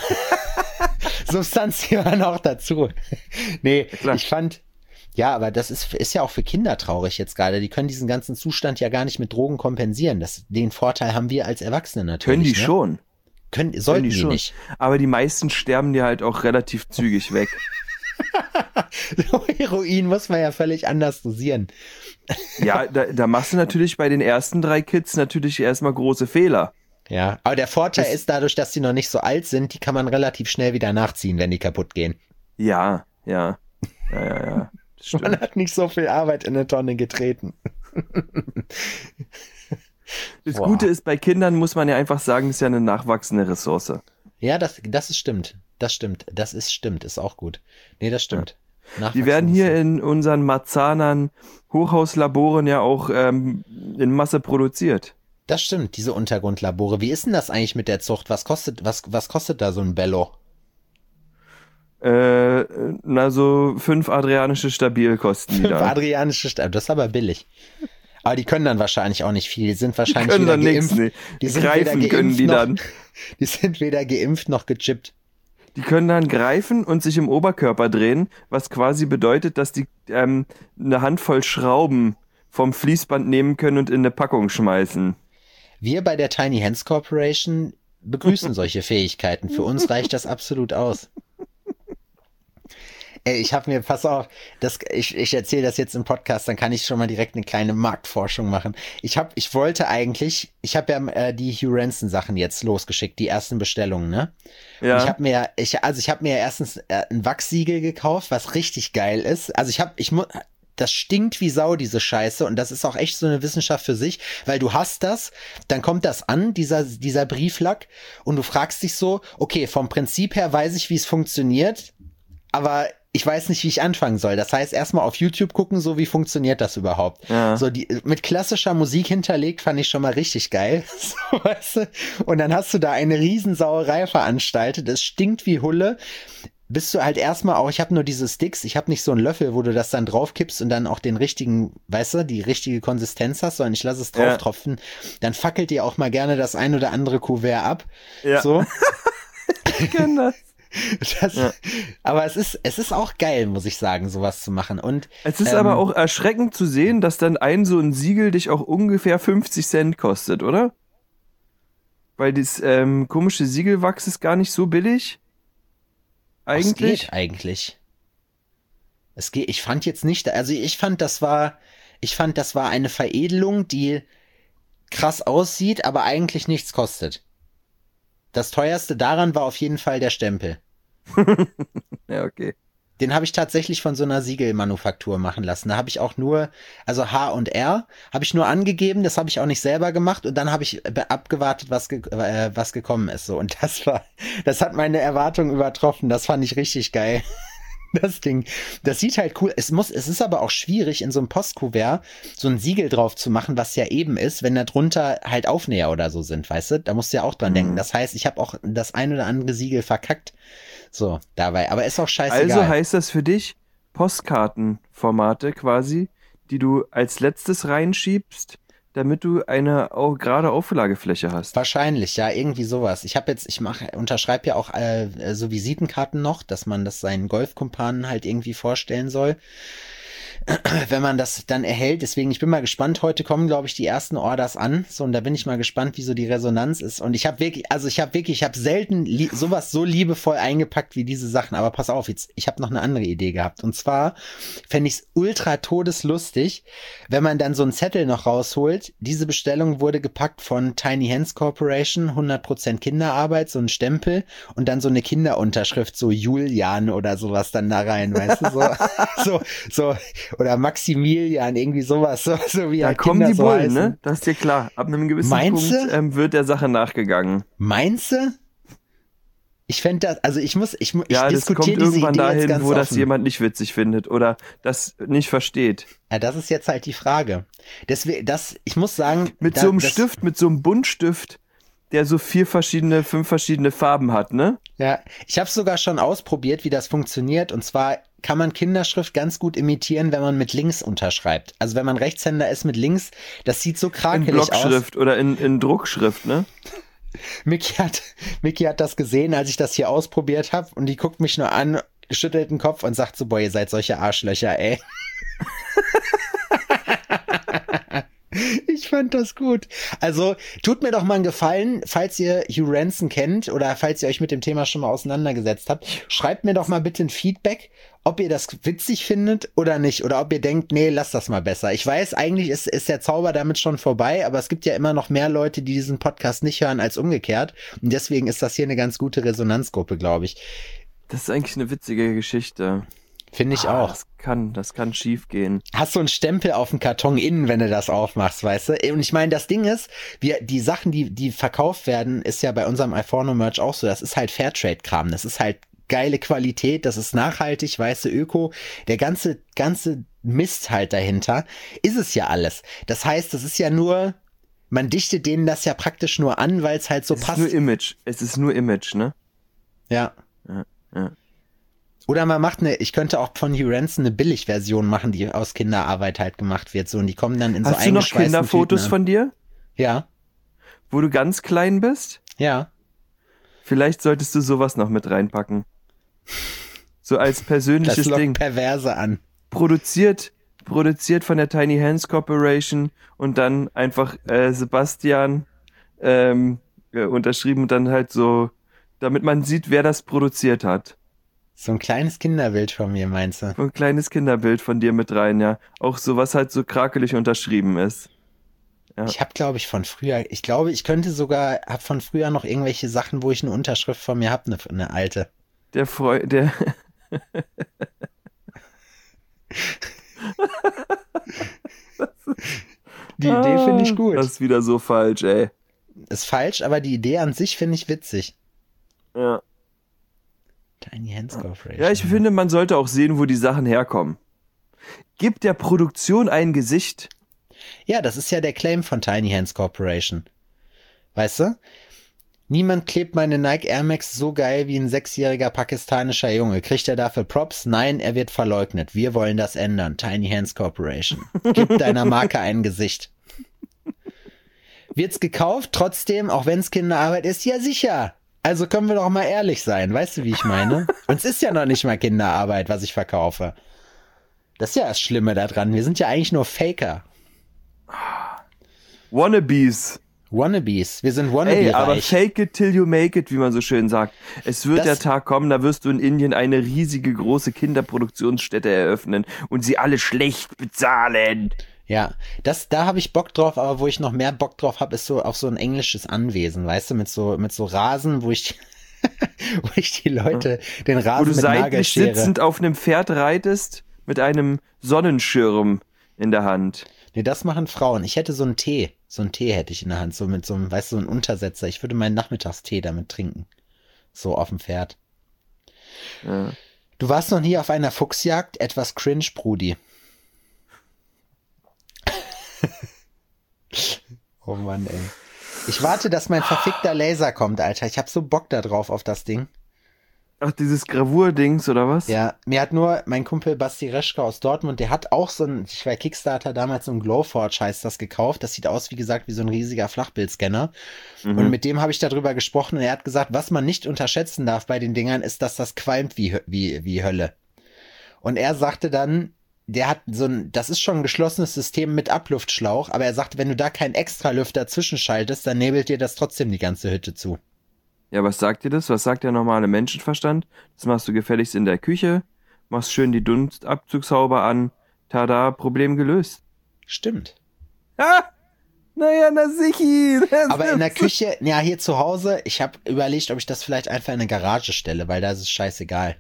[SPEAKER 3] Substanzen gehören auch dazu. Nee,
[SPEAKER 2] klar.
[SPEAKER 3] ich fand, ja, aber das ist, ist ja auch für Kinder traurig jetzt gerade. Die können diesen ganzen Zustand ja gar nicht mit Drogen kompensieren. Das, den Vorteil haben wir als Erwachsene natürlich.
[SPEAKER 2] Können die
[SPEAKER 3] ne?
[SPEAKER 2] schon.
[SPEAKER 3] Können, sollten
[SPEAKER 2] Können
[SPEAKER 3] die,
[SPEAKER 2] die schon.
[SPEAKER 3] nicht.
[SPEAKER 2] Aber die meisten sterben dir halt auch relativ zügig weg.
[SPEAKER 3] So, Heroin muss man ja völlig anders dosieren.
[SPEAKER 2] Ja, da, da machst du natürlich bei den ersten drei Kids natürlich erstmal große Fehler.
[SPEAKER 3] Ja, aber der Vorteil
[SPEAKER 2] Das-
[SPEAKER 3] ist dadurch, dass die noch nicht so alt sind, die kann man relativ schnell wieder nachziehen, wenn die kaputt gehen.
[SPEAKER 2] Ja, ja. Ja, ja, ja. Das stimmt.
[SPEAKER 3] Man hat nicht so viel Arbeit in eine Tonne getreten.
[SPEAKER 2] Das
[SPEAKER 3] Boah.
[SPEAKER 2] Gute ist, bei Kindern muss man ja einfach sagen, das ist ja eine nachwachsende Ressource.
[SPEAKER 3] Ja, das, das ist stimmt. Das stimmt. Das ist stimmt. Ist auch gut. Nee, das stimmt.
[SPEAKER 2] Die werden hier in unseren Marzahner Hochhauslaboren ja auch ähm, in Masse produziert.
[SPEAKER 3] Das stimmt, diese Untergrundlabore. Wie ist denn das eigentlich mit der Zucht? Was kostet, was, was kostet da so ein Bello?
[SPEAKER 2] Äh, na, so fünf adrianische Stabil kosten die
[SPEAKER 3] Fünf
[SPEAKER 2] da.
[SPEAKER 3] adrianische Stabil, das ist aber billig. Aber die können dann wahrscheinlich auch nicht viel. Die sind wahrscheinlich
[SPEAKER 2] Die können
[SPEAKER 3] weder
[SPEAKER 2] dann nichts,
[SPEAKER 3] geimpft.
[SPEAKER 2] nee.
[SPEAKER 3] Die sind
[SPEAKER 2] Greifen
[SPEAKER 3] weder geimpft
[SPEAKER 2] können die
[SPEAKER 3] noch,
[SPEAKER 2] dann.
[SPEAKER 3] Die sind weder geimpft noch gechippt.
[SPEAKER 2] Die können dann greifen und sich im Oberkörper drehen, was quasi bedeutet, dass die ähm, eine Handvoll Schrauben vom Fließband nehmen können und in eine Packung schmeißen.
[SPEAKER 3] Wir bei der Tiny Hands Corporation begrüßen solche Fähigkeiten. Für uns reicht das absolut aus. Ey, ich habe mir, pass auf, das, ich, ich erzähle das jetzt im Podcast, dann kann ich schon mal direkt eine kleine Marktforschung machen. Ich hab, ich wollte eigentlich, ich habe ja äh, die Hugh Ransom Sachen jetzt losgeschickt, die ersten Bestellungen, ne?
[SPEAKER 2] Ja.
[SPEAKER 3] Und ich habe mir, ich, also ich habe mir erstens äh, ein Wachssiegel gekauft, was richtig geil ist. Also ich habe, ich muss, das stinkt wie Sau, diese Scheiße, und das ist auch echt so eine Wissenschaft für sich, weil du hast das, dann kommt das an, dieser, dieser Brieflack, und du fragst dich so, okay, vom Prinzip her weiß ich, wie es funktioniert, aber ich weiß nicht, wie ich anfangen soll. Das heißt, erstmal auf YouTube gucken, so wie funktioniert das überhaupt.
[SPEAKER 2] Ja.
[SPEAKER 3] So die mit klassischer Musik hinterlegt, fand ich schon mal richtig geil. So, weißt du? Und dann hast du da eine Riesensauerei veranstaltet. Es stinkt wie Hulle. Bist du halt erstmal auch, ich habe nur diese Sticks, ich habe nicht so einen Löffel, wo du das dann drauf kippst und dann auch den richtigen, weißt du, die richtige Konsistenz hast, sondern ich lasse es drauf
[SPEAKER 2] Ja.
[SPEAKER 3] tropfen. Dann fackelt dir auch mal gerne das ein oder andere Kuvert ab.
[SPEAKER 2] Ja.
[SPEAKER 3] So.
[SPEAKER 2] Ich kenn das.
[SPEAKER 3] Das,
[SPEAKER 2] Ja.
[SPEAKER 3] Aber es ist, es ist auch geil, muss ich sagen, sowas zu machen. Und
[SPEAKER 2] Es ist
[SPEAKER 3] ähm,
[SPEAKER 2] aber auch erschreckend zu sehen, dass dann ein so ein Siegel dich auch ungefähr fünfzig Cent kostet, oder? Weil das ähm, komische Siegelwachs ist gar nicht so billig. Eigentlich.
[SPEAKER 3] Es geht eigentlich. Es geht, ich fand jetzt nicht, also ich fand, das war, ich fand, das war eine Veredelung, die krass aussieht, aber eigentlich nichts kostet. Das teuerste daran war auf jeden Fall der Stempel.
[SPEAKER 2] Ja, okay.
[SPEAKER 3] Den habe ich tatsächlich von so einer Siegelmanufaktur machen lassen. Da habe ich auch nur, also H und R, habe ich nur angegeben, das habe ich auch nicht selber gemacht, und dann habe ich abgewartet, was, ge äh, was gekommen ist. So. Und das war, das hat meine Erwartungen übertroffen. Das fand ich richtig geil. Das Ding, das sieht halt cool. Es muss, es ist aber auch schwierig, in so einem Postkuvert so ein Siegel drauf zu machen, was ja eben ist, wenn da drunter halt Aufnäher oder so sind, weißt du? Da musst du ja auch dran
[SPEAKER 2] Mhm.
[SPEAKER 3] denken. Das heißt, ich habe auch das ein oder andere Siegel verkackt. So, dabei. Aber ist auch scheißegal.
[SPEAKER 2] Also heißt das für dich Postkartenformate quasi, die du als letztes reinschiebst, damit du eine auch gerade Auflagefläche hast.
[SPEAKER 3] Wahrscheinlich, ja, irgendwie sowas. Ich habe jetzt, ich mache, unterschreibe ja auch äh, so Visitenkarten noch, dass man das seinen Golfkumpanen halt irgendwie vorstellen soll, wenn man das dann erhält. Deswegen, ich bin mal gespannt. Heute kommen, glaube ich, die ersten Orders an. So, und da bin ich mal gespannt, wie so die Resonanz ist. Und ich habe wirklich, also ich habe wirklich, ich habe selten li- sowas so liebevoll eingepackt wie diese Sachen. Aber pass auf, jetzt, ich habe noch eine andere Idee gehabt. Und zwar fände ich es ultra todeslustig, wenn man dann so einen Zettel noch rausholt. Diese Bestellung wurde gepackt von Tiny Hands Corporation, hundert Prozent Kinderarbeit, so ein Stempel und dann so eine Kinderunterschrift, so Julian oder sowas dann da rein, weißt du, so, so, so, oder Maximilian, irgendwie sowas, so, so wie
[SPEAKER 2] Da
[SPEAKER 3] halt
[SPEAKER 2] kommen
[SPEAKER 3] Kinder
[SPEAKER 2] die
[SPEAKER 3] so
[SPEAKER 2] Bullen,
[SPEAKER 3] heißen.
[SPEAKER 2] ne? Das ist dir klar. Ab einem gewissen
[SPEAKER 3] Meinst
[SPEAKER 2] Punkt
[SPEAKER 3] du?
[SPEAKER 2] ähm, wird der Sache nachgegangen.
[SPEAKER 3] Meinst du? Ich fände das, also ich muss, ich, mu- ich
[SPEAKER 2] Ja, das kommt
[SPEAKER 3] diskutiere diese
[SPEAKER 2] irgendwann
[SPEAKER 3] Idee jetzt
[SPEAKER 2] dahin,
[SPEAKER 3] ganz
[SPEAKER 2] wo das
[SPEAKER 3] offen.
[SPEAKER 2] jemand nicht witzig findet oder das nicht versteht.
[SPEAKER 3] Ja, das ist jetzt halt die Frage. Deswegen, das, ich muss sagen,
[SPEAKER 2] Mit
[SPEAKER 3] da,
[SPEAKER 2] so einem
[SPEAKER 3] das,
[SPEAKER 2] Stift, mit so einem Buntstift, der so vier verschiedene, fünf verschiedene Farben hat, ne?
[SPEAKER 3] Ja, ich habe sogar schon ausprobiert, wie das funktioniert. Und zwar kann man Kinderschrift ganz gut imitieren, wenn man mit links unterschreibt. Also wenn man Rechtshänder ist mit links, das sieht so
[SPEAKER 2] In
[SPEAKER 3] krakelig aus.
[SPEAKER 2] Blockschrift oder in, in Druckschrift, ne?
[SPEAKER 3] Micky hat, Micky hat das gesehen, als ich das hier ausprobiert habe, und die guckt mich nur an, schüttelt den Kopf und sagt so, boah, ihr seid solche Arschlöcher, ey. Ich fand das gut. Also, tut mir doch mal einen Gefallen, falls ihr Hugh Ransom kennt oder falls ihr euch mit dem Thema schon mal auseinandergesetzt habt, schreibt mir doch mal bitte ein Feedback, ob ihr das witzig findet oder nicht, oder ob ihr denkt, nee, lasst das mal besser. Ich weiß, eigentlich ist, ist der Zauber damit schon vorbei, aber es gibt ja immer noch mehr Leute, die diesen Podcast nicht hören als umgekehrt, und deswegen ist das hier eine ganz gute Resonanzgruppe, glaube ich.
[SPEAKER 2] Das ist eigentlich eine witzige Geschichte.
[SPEAKER 3] Finde ich
[SPEAKER 2] Ah,
[SPEAKER 3] auch.
[SPEAKER 2] Das kann, das kann schief gehen.
[SPEAKER 3] Hast du einen Stempel auf dem Karton innen, wenn du das aufmachst, weißt du? Und ich meine, das Ding ist, wir, die Sachen, die, die verkauft werden, ist ja bei unserem iPhone-Merch auch so, das ist halt Fairtrade-Kram, das ist halt geile Qualität, das ist nachhaltig, weißt du, Öko, der ganze, ganze Mist halt dahinter, ist es ja alles. Das heißt, das ist ja nur, man dichtet denen das ja praktisch nur an, weil es halt so
[SPEAKER 2] Es
[SPEAKER 3] passt.
[SPEAKER 2] ist nur Image. Es ist nur Image, ne?
[SPEAKER 3] Ja.
[SPEAKER 2] Ja, ja.
[SPEAKER 3] Oder man macht eine, ich könnte auch von Hugh Ransom eine Billigversion machen, die aus Kinderarbeit halt gemacht wird, so, und die kommen dann in so
[SPEAKER 2] Hast du noch
[SPEAKER 3] eingeschweißten
[SPEAKER 2] Kinderfotos
[SPEAKER 3] Tüten an.
[SPEAKER 2] von dir,
[SPEAKER 3] Ja,
[SPEAKER 2] wo du ganz klein bist?
[SPEAKER 3] ja.
[SPEAKER 2] Vielleicht solltest du sowas noch mit reinpacken. So als
[SPEAKER 3] Das
[SPEAKER 2] persönliches
[SPEAKER 3] lockt
[SPEAKER 2] Ding.
[SPEAKER 3] Perverse an.
[SPEAKER 2] Produziert, produziert von der Tiny Hands Corporation und dann einfach äh, Sebastian ähm, äh, unterschrieben und dann halt so, damit man sieht, wer das produziert hat.
[SPEAKER 3] So ein kleines Kinderbild von mir, meinst du?
[SPEAKER 2] So ein kleines Kinderbild von dir mit rein, ja. Auch so, was halt so krakelig unterschrieben ist. Ja.
[SPEAKER 3] Ich habe, glaube ich, von früher, ich glaube, ich könnte sogar, habe von früher noch irgendwelche Sachen, wo ich eine Unterschrift von mir habe, eine, eine alte.
[SPEAKER 2] Der Freund, der.
[SPEAKER 3] Die Idee finde ich gut.
[SPEAKER 2] Das ist wieder so falsch, ey.
[SPEAKER 3] Ist falsch, aber die Idee an sich finde ich witzig.
[SPEAKER 2] Ja.
[SPEAKER 3] Tiny Hands Corporation.
[SPEAKER 2] Ja, ich finde, man sollte auch sehen, wo die Sachen herkommen. Gib der Produktion ein Gesicht.
[SPEAKER 3] Ja, das ist ja der Claim von Tiny Hands Corporation. Weißt du? Niemand klebt meine Nike Air Max so geil wie ein sechsjähriger pakistanischer Junge. Kriegt er dafür Props? Nein, er wird verleugnet. Wir wollen das ändern. Tiny Hands Corporation. Gib deiner Marke ein Gesicht. Wird's gekauft? Trotzdem, auch wenn es Kinderarbeit ist? Ja, sicher. Also können wir doch mal ehrlich sein. Weißt du, wie ich meine? Und es ist ja noch nicht mal Kinderarbeit, was ich verkaufe. Das ist ja das Schlimme daran. Wir sind ja eigentlich nur Faker.
[SPEAKER 2] Wannabes.
[SPEAKER 3] Wannabes. Wir sind
[SPEAKER 2] Ey,
[SPEAKER 3] Wannabe-reich.
[SPEAKER 2] aber fake it till you make it, wie man so schön sagt. Es wird
[SPEAKER 3] Das-
[SPEAKER 2] der Tag kommen, da wirst du in Indien eine riesige, große Kinderproduktionsstätte eröffnen und sie alle schlecht bezahlen.
[SPEAKER 3] Ja, das, da habe ich Bock drauf, aber wo ich noch mehr Bock drauf habe, ist so auf so ein englisches Anwesen, weißt du, mit so, mit so Rasen, wo ich, wo ich die Leute den
[SPEAKER 2] Wo
[SPEAKER 3] Rasen
[SPEAKER 2] du
[SPEAKER 3] mit
[SPEAKER 2] seitlich
[SPEAKER 3] Nagelschere.
[SPEAKER 2] sitzend auf einem Pferd reitest mit einem Sonnenschirm in der Hand.
[SPEAKER 3] Nee, das machen Frauen. Ich hätte so einen Tee, so einen Tee hätte ich in der Hand, so mit so einem, weißt du, so einen Untersetzer. Ich würde meinen Nachmittagstee damit trinken. So auf dem Pferd.
[SPEAKER 2] Ja.
[SPEAKER 3] Du warst noch nie auf einer Fuchsjagd? Etwas cringe, Brudi. Oh Mann, ey. Ich warte, dass mein verfickter Laser kommt, Alter. Ich hab so Bock da drauf auf das Ding.
[SPEAKER 2] Ach, dieses Gravur-Dings, oder was?
[SPEAKER 3] Ja, mir hat nur mein Kumpel Basti Reschke aus Dortmund, der hat auch so ein, ich war Kickstarter damals so ein Glowforge heißt das gekauft. Das sieht aus, wie gesagt, wie so ein riesiger Flachbildscanner.
[SPEAKER 2] Mhm.
[SPEAKER 3] Und mit dem habe ich darüber gesprochen und er hat gesagt, was man nicht unterschätzen darf bei den Dingern, ist, dass das qualmt wie, Hö- wie, wie Hölle. Und er sagte dann, der hat so ein, das ist schon ein geschlossenes System mit Abluftschlauch, aber er sagte, wenn du da keinen Extralüfter zwischenschaltest, dann nebelt dir das trotzdem die ganze Hütte zu.
[SPEAKER 2] Ja, was sagt dir das? Was sagt der normale Menschenverstand? Das machst du gefälligst in der Küche, machst schön die Dunstabzugshaube an, tada, Problem gelöst.
[SPEAKER 3] Stimmt.
[SPEAKER 2] Ah! Naja, na sichi.
[SPEAKER 3] Aber in der Küche, ja, hier zu Hause, ich habe überlegt, ob ich das vielleicht einfach in eine Garage stelle, weil da ist es scheißegal.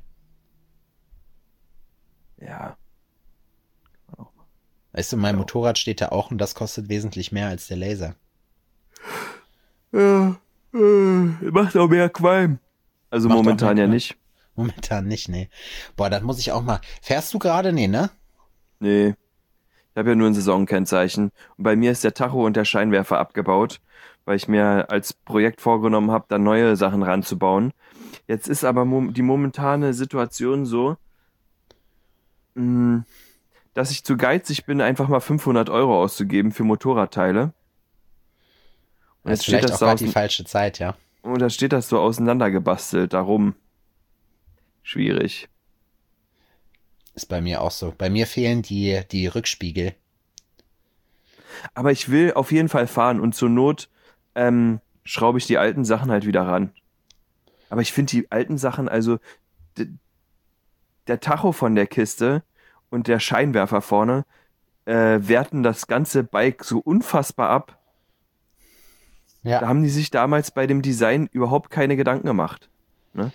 [SPEAKER 2] Ja.
[SPEAKER 3] Weißt du, mein Motorrad steht da auch und das kostet wesentlich mehr als der Laser.
[SPEAKER 2] Ja. Äh, macht auch mehr Qualm. Also
[SPEAKER 3] Macht auch
[SPEAKER 2] momentan
[SPEAKER 3] mehr
[SPEAKER 2] ja
[SPEAKER 3] Qualm.
[SPEAKER 2] nicht.
[SPEAKER 3] Momentan nicht, nee. Boah, das muss ich auch mal. Fährst du gerade? Nee, ne?
[SPEAKER 2] Nee. Ich habe ja nur ein Saisonkennzeichen. Und bei mir ist der Tacho und der Scheinwerfer abgebaut, weil ich mir als Projekt vorgenommen habe, da neue Sachen ranzubauen. Jetzt ist aber mom- die momentane Situation so, mh, dass ich zu geizig bin, einfach mal fünfhundert Euro auszugeben für Motorradteile. Und
[SPEAKER 3] Das ist vielleicht auch
[SPEAKER 2] so
[SPEAKER 3] gerade die
[SPEAKER 2] außen-
[SPEAKER 3] falsche Zeit, ja.
[SPEAKER 2] und da steht das so auseinandergebastelt, darum. Schwierig.
[SPEAKER 3] Ist bei mir auch so. Bei mir fehlen die, die Rückspiegel.
[SPEAKER 2] Aber ich will auf jeden Fall fahren und zur Not ähm, schraube ich die alten Sachen halt wieder ran. Aber ich finde die alten Sachen, also d- der Tacho von der Kiste und der Scheinwerfer vorne äh, werten das ganze Bike so unfassbar ab. Da
[SPEAKER 3] Ja.
[SPEAKER 2] haben die sich damals bei dem Design überhaupt keine Gedanken gemacht. Ne?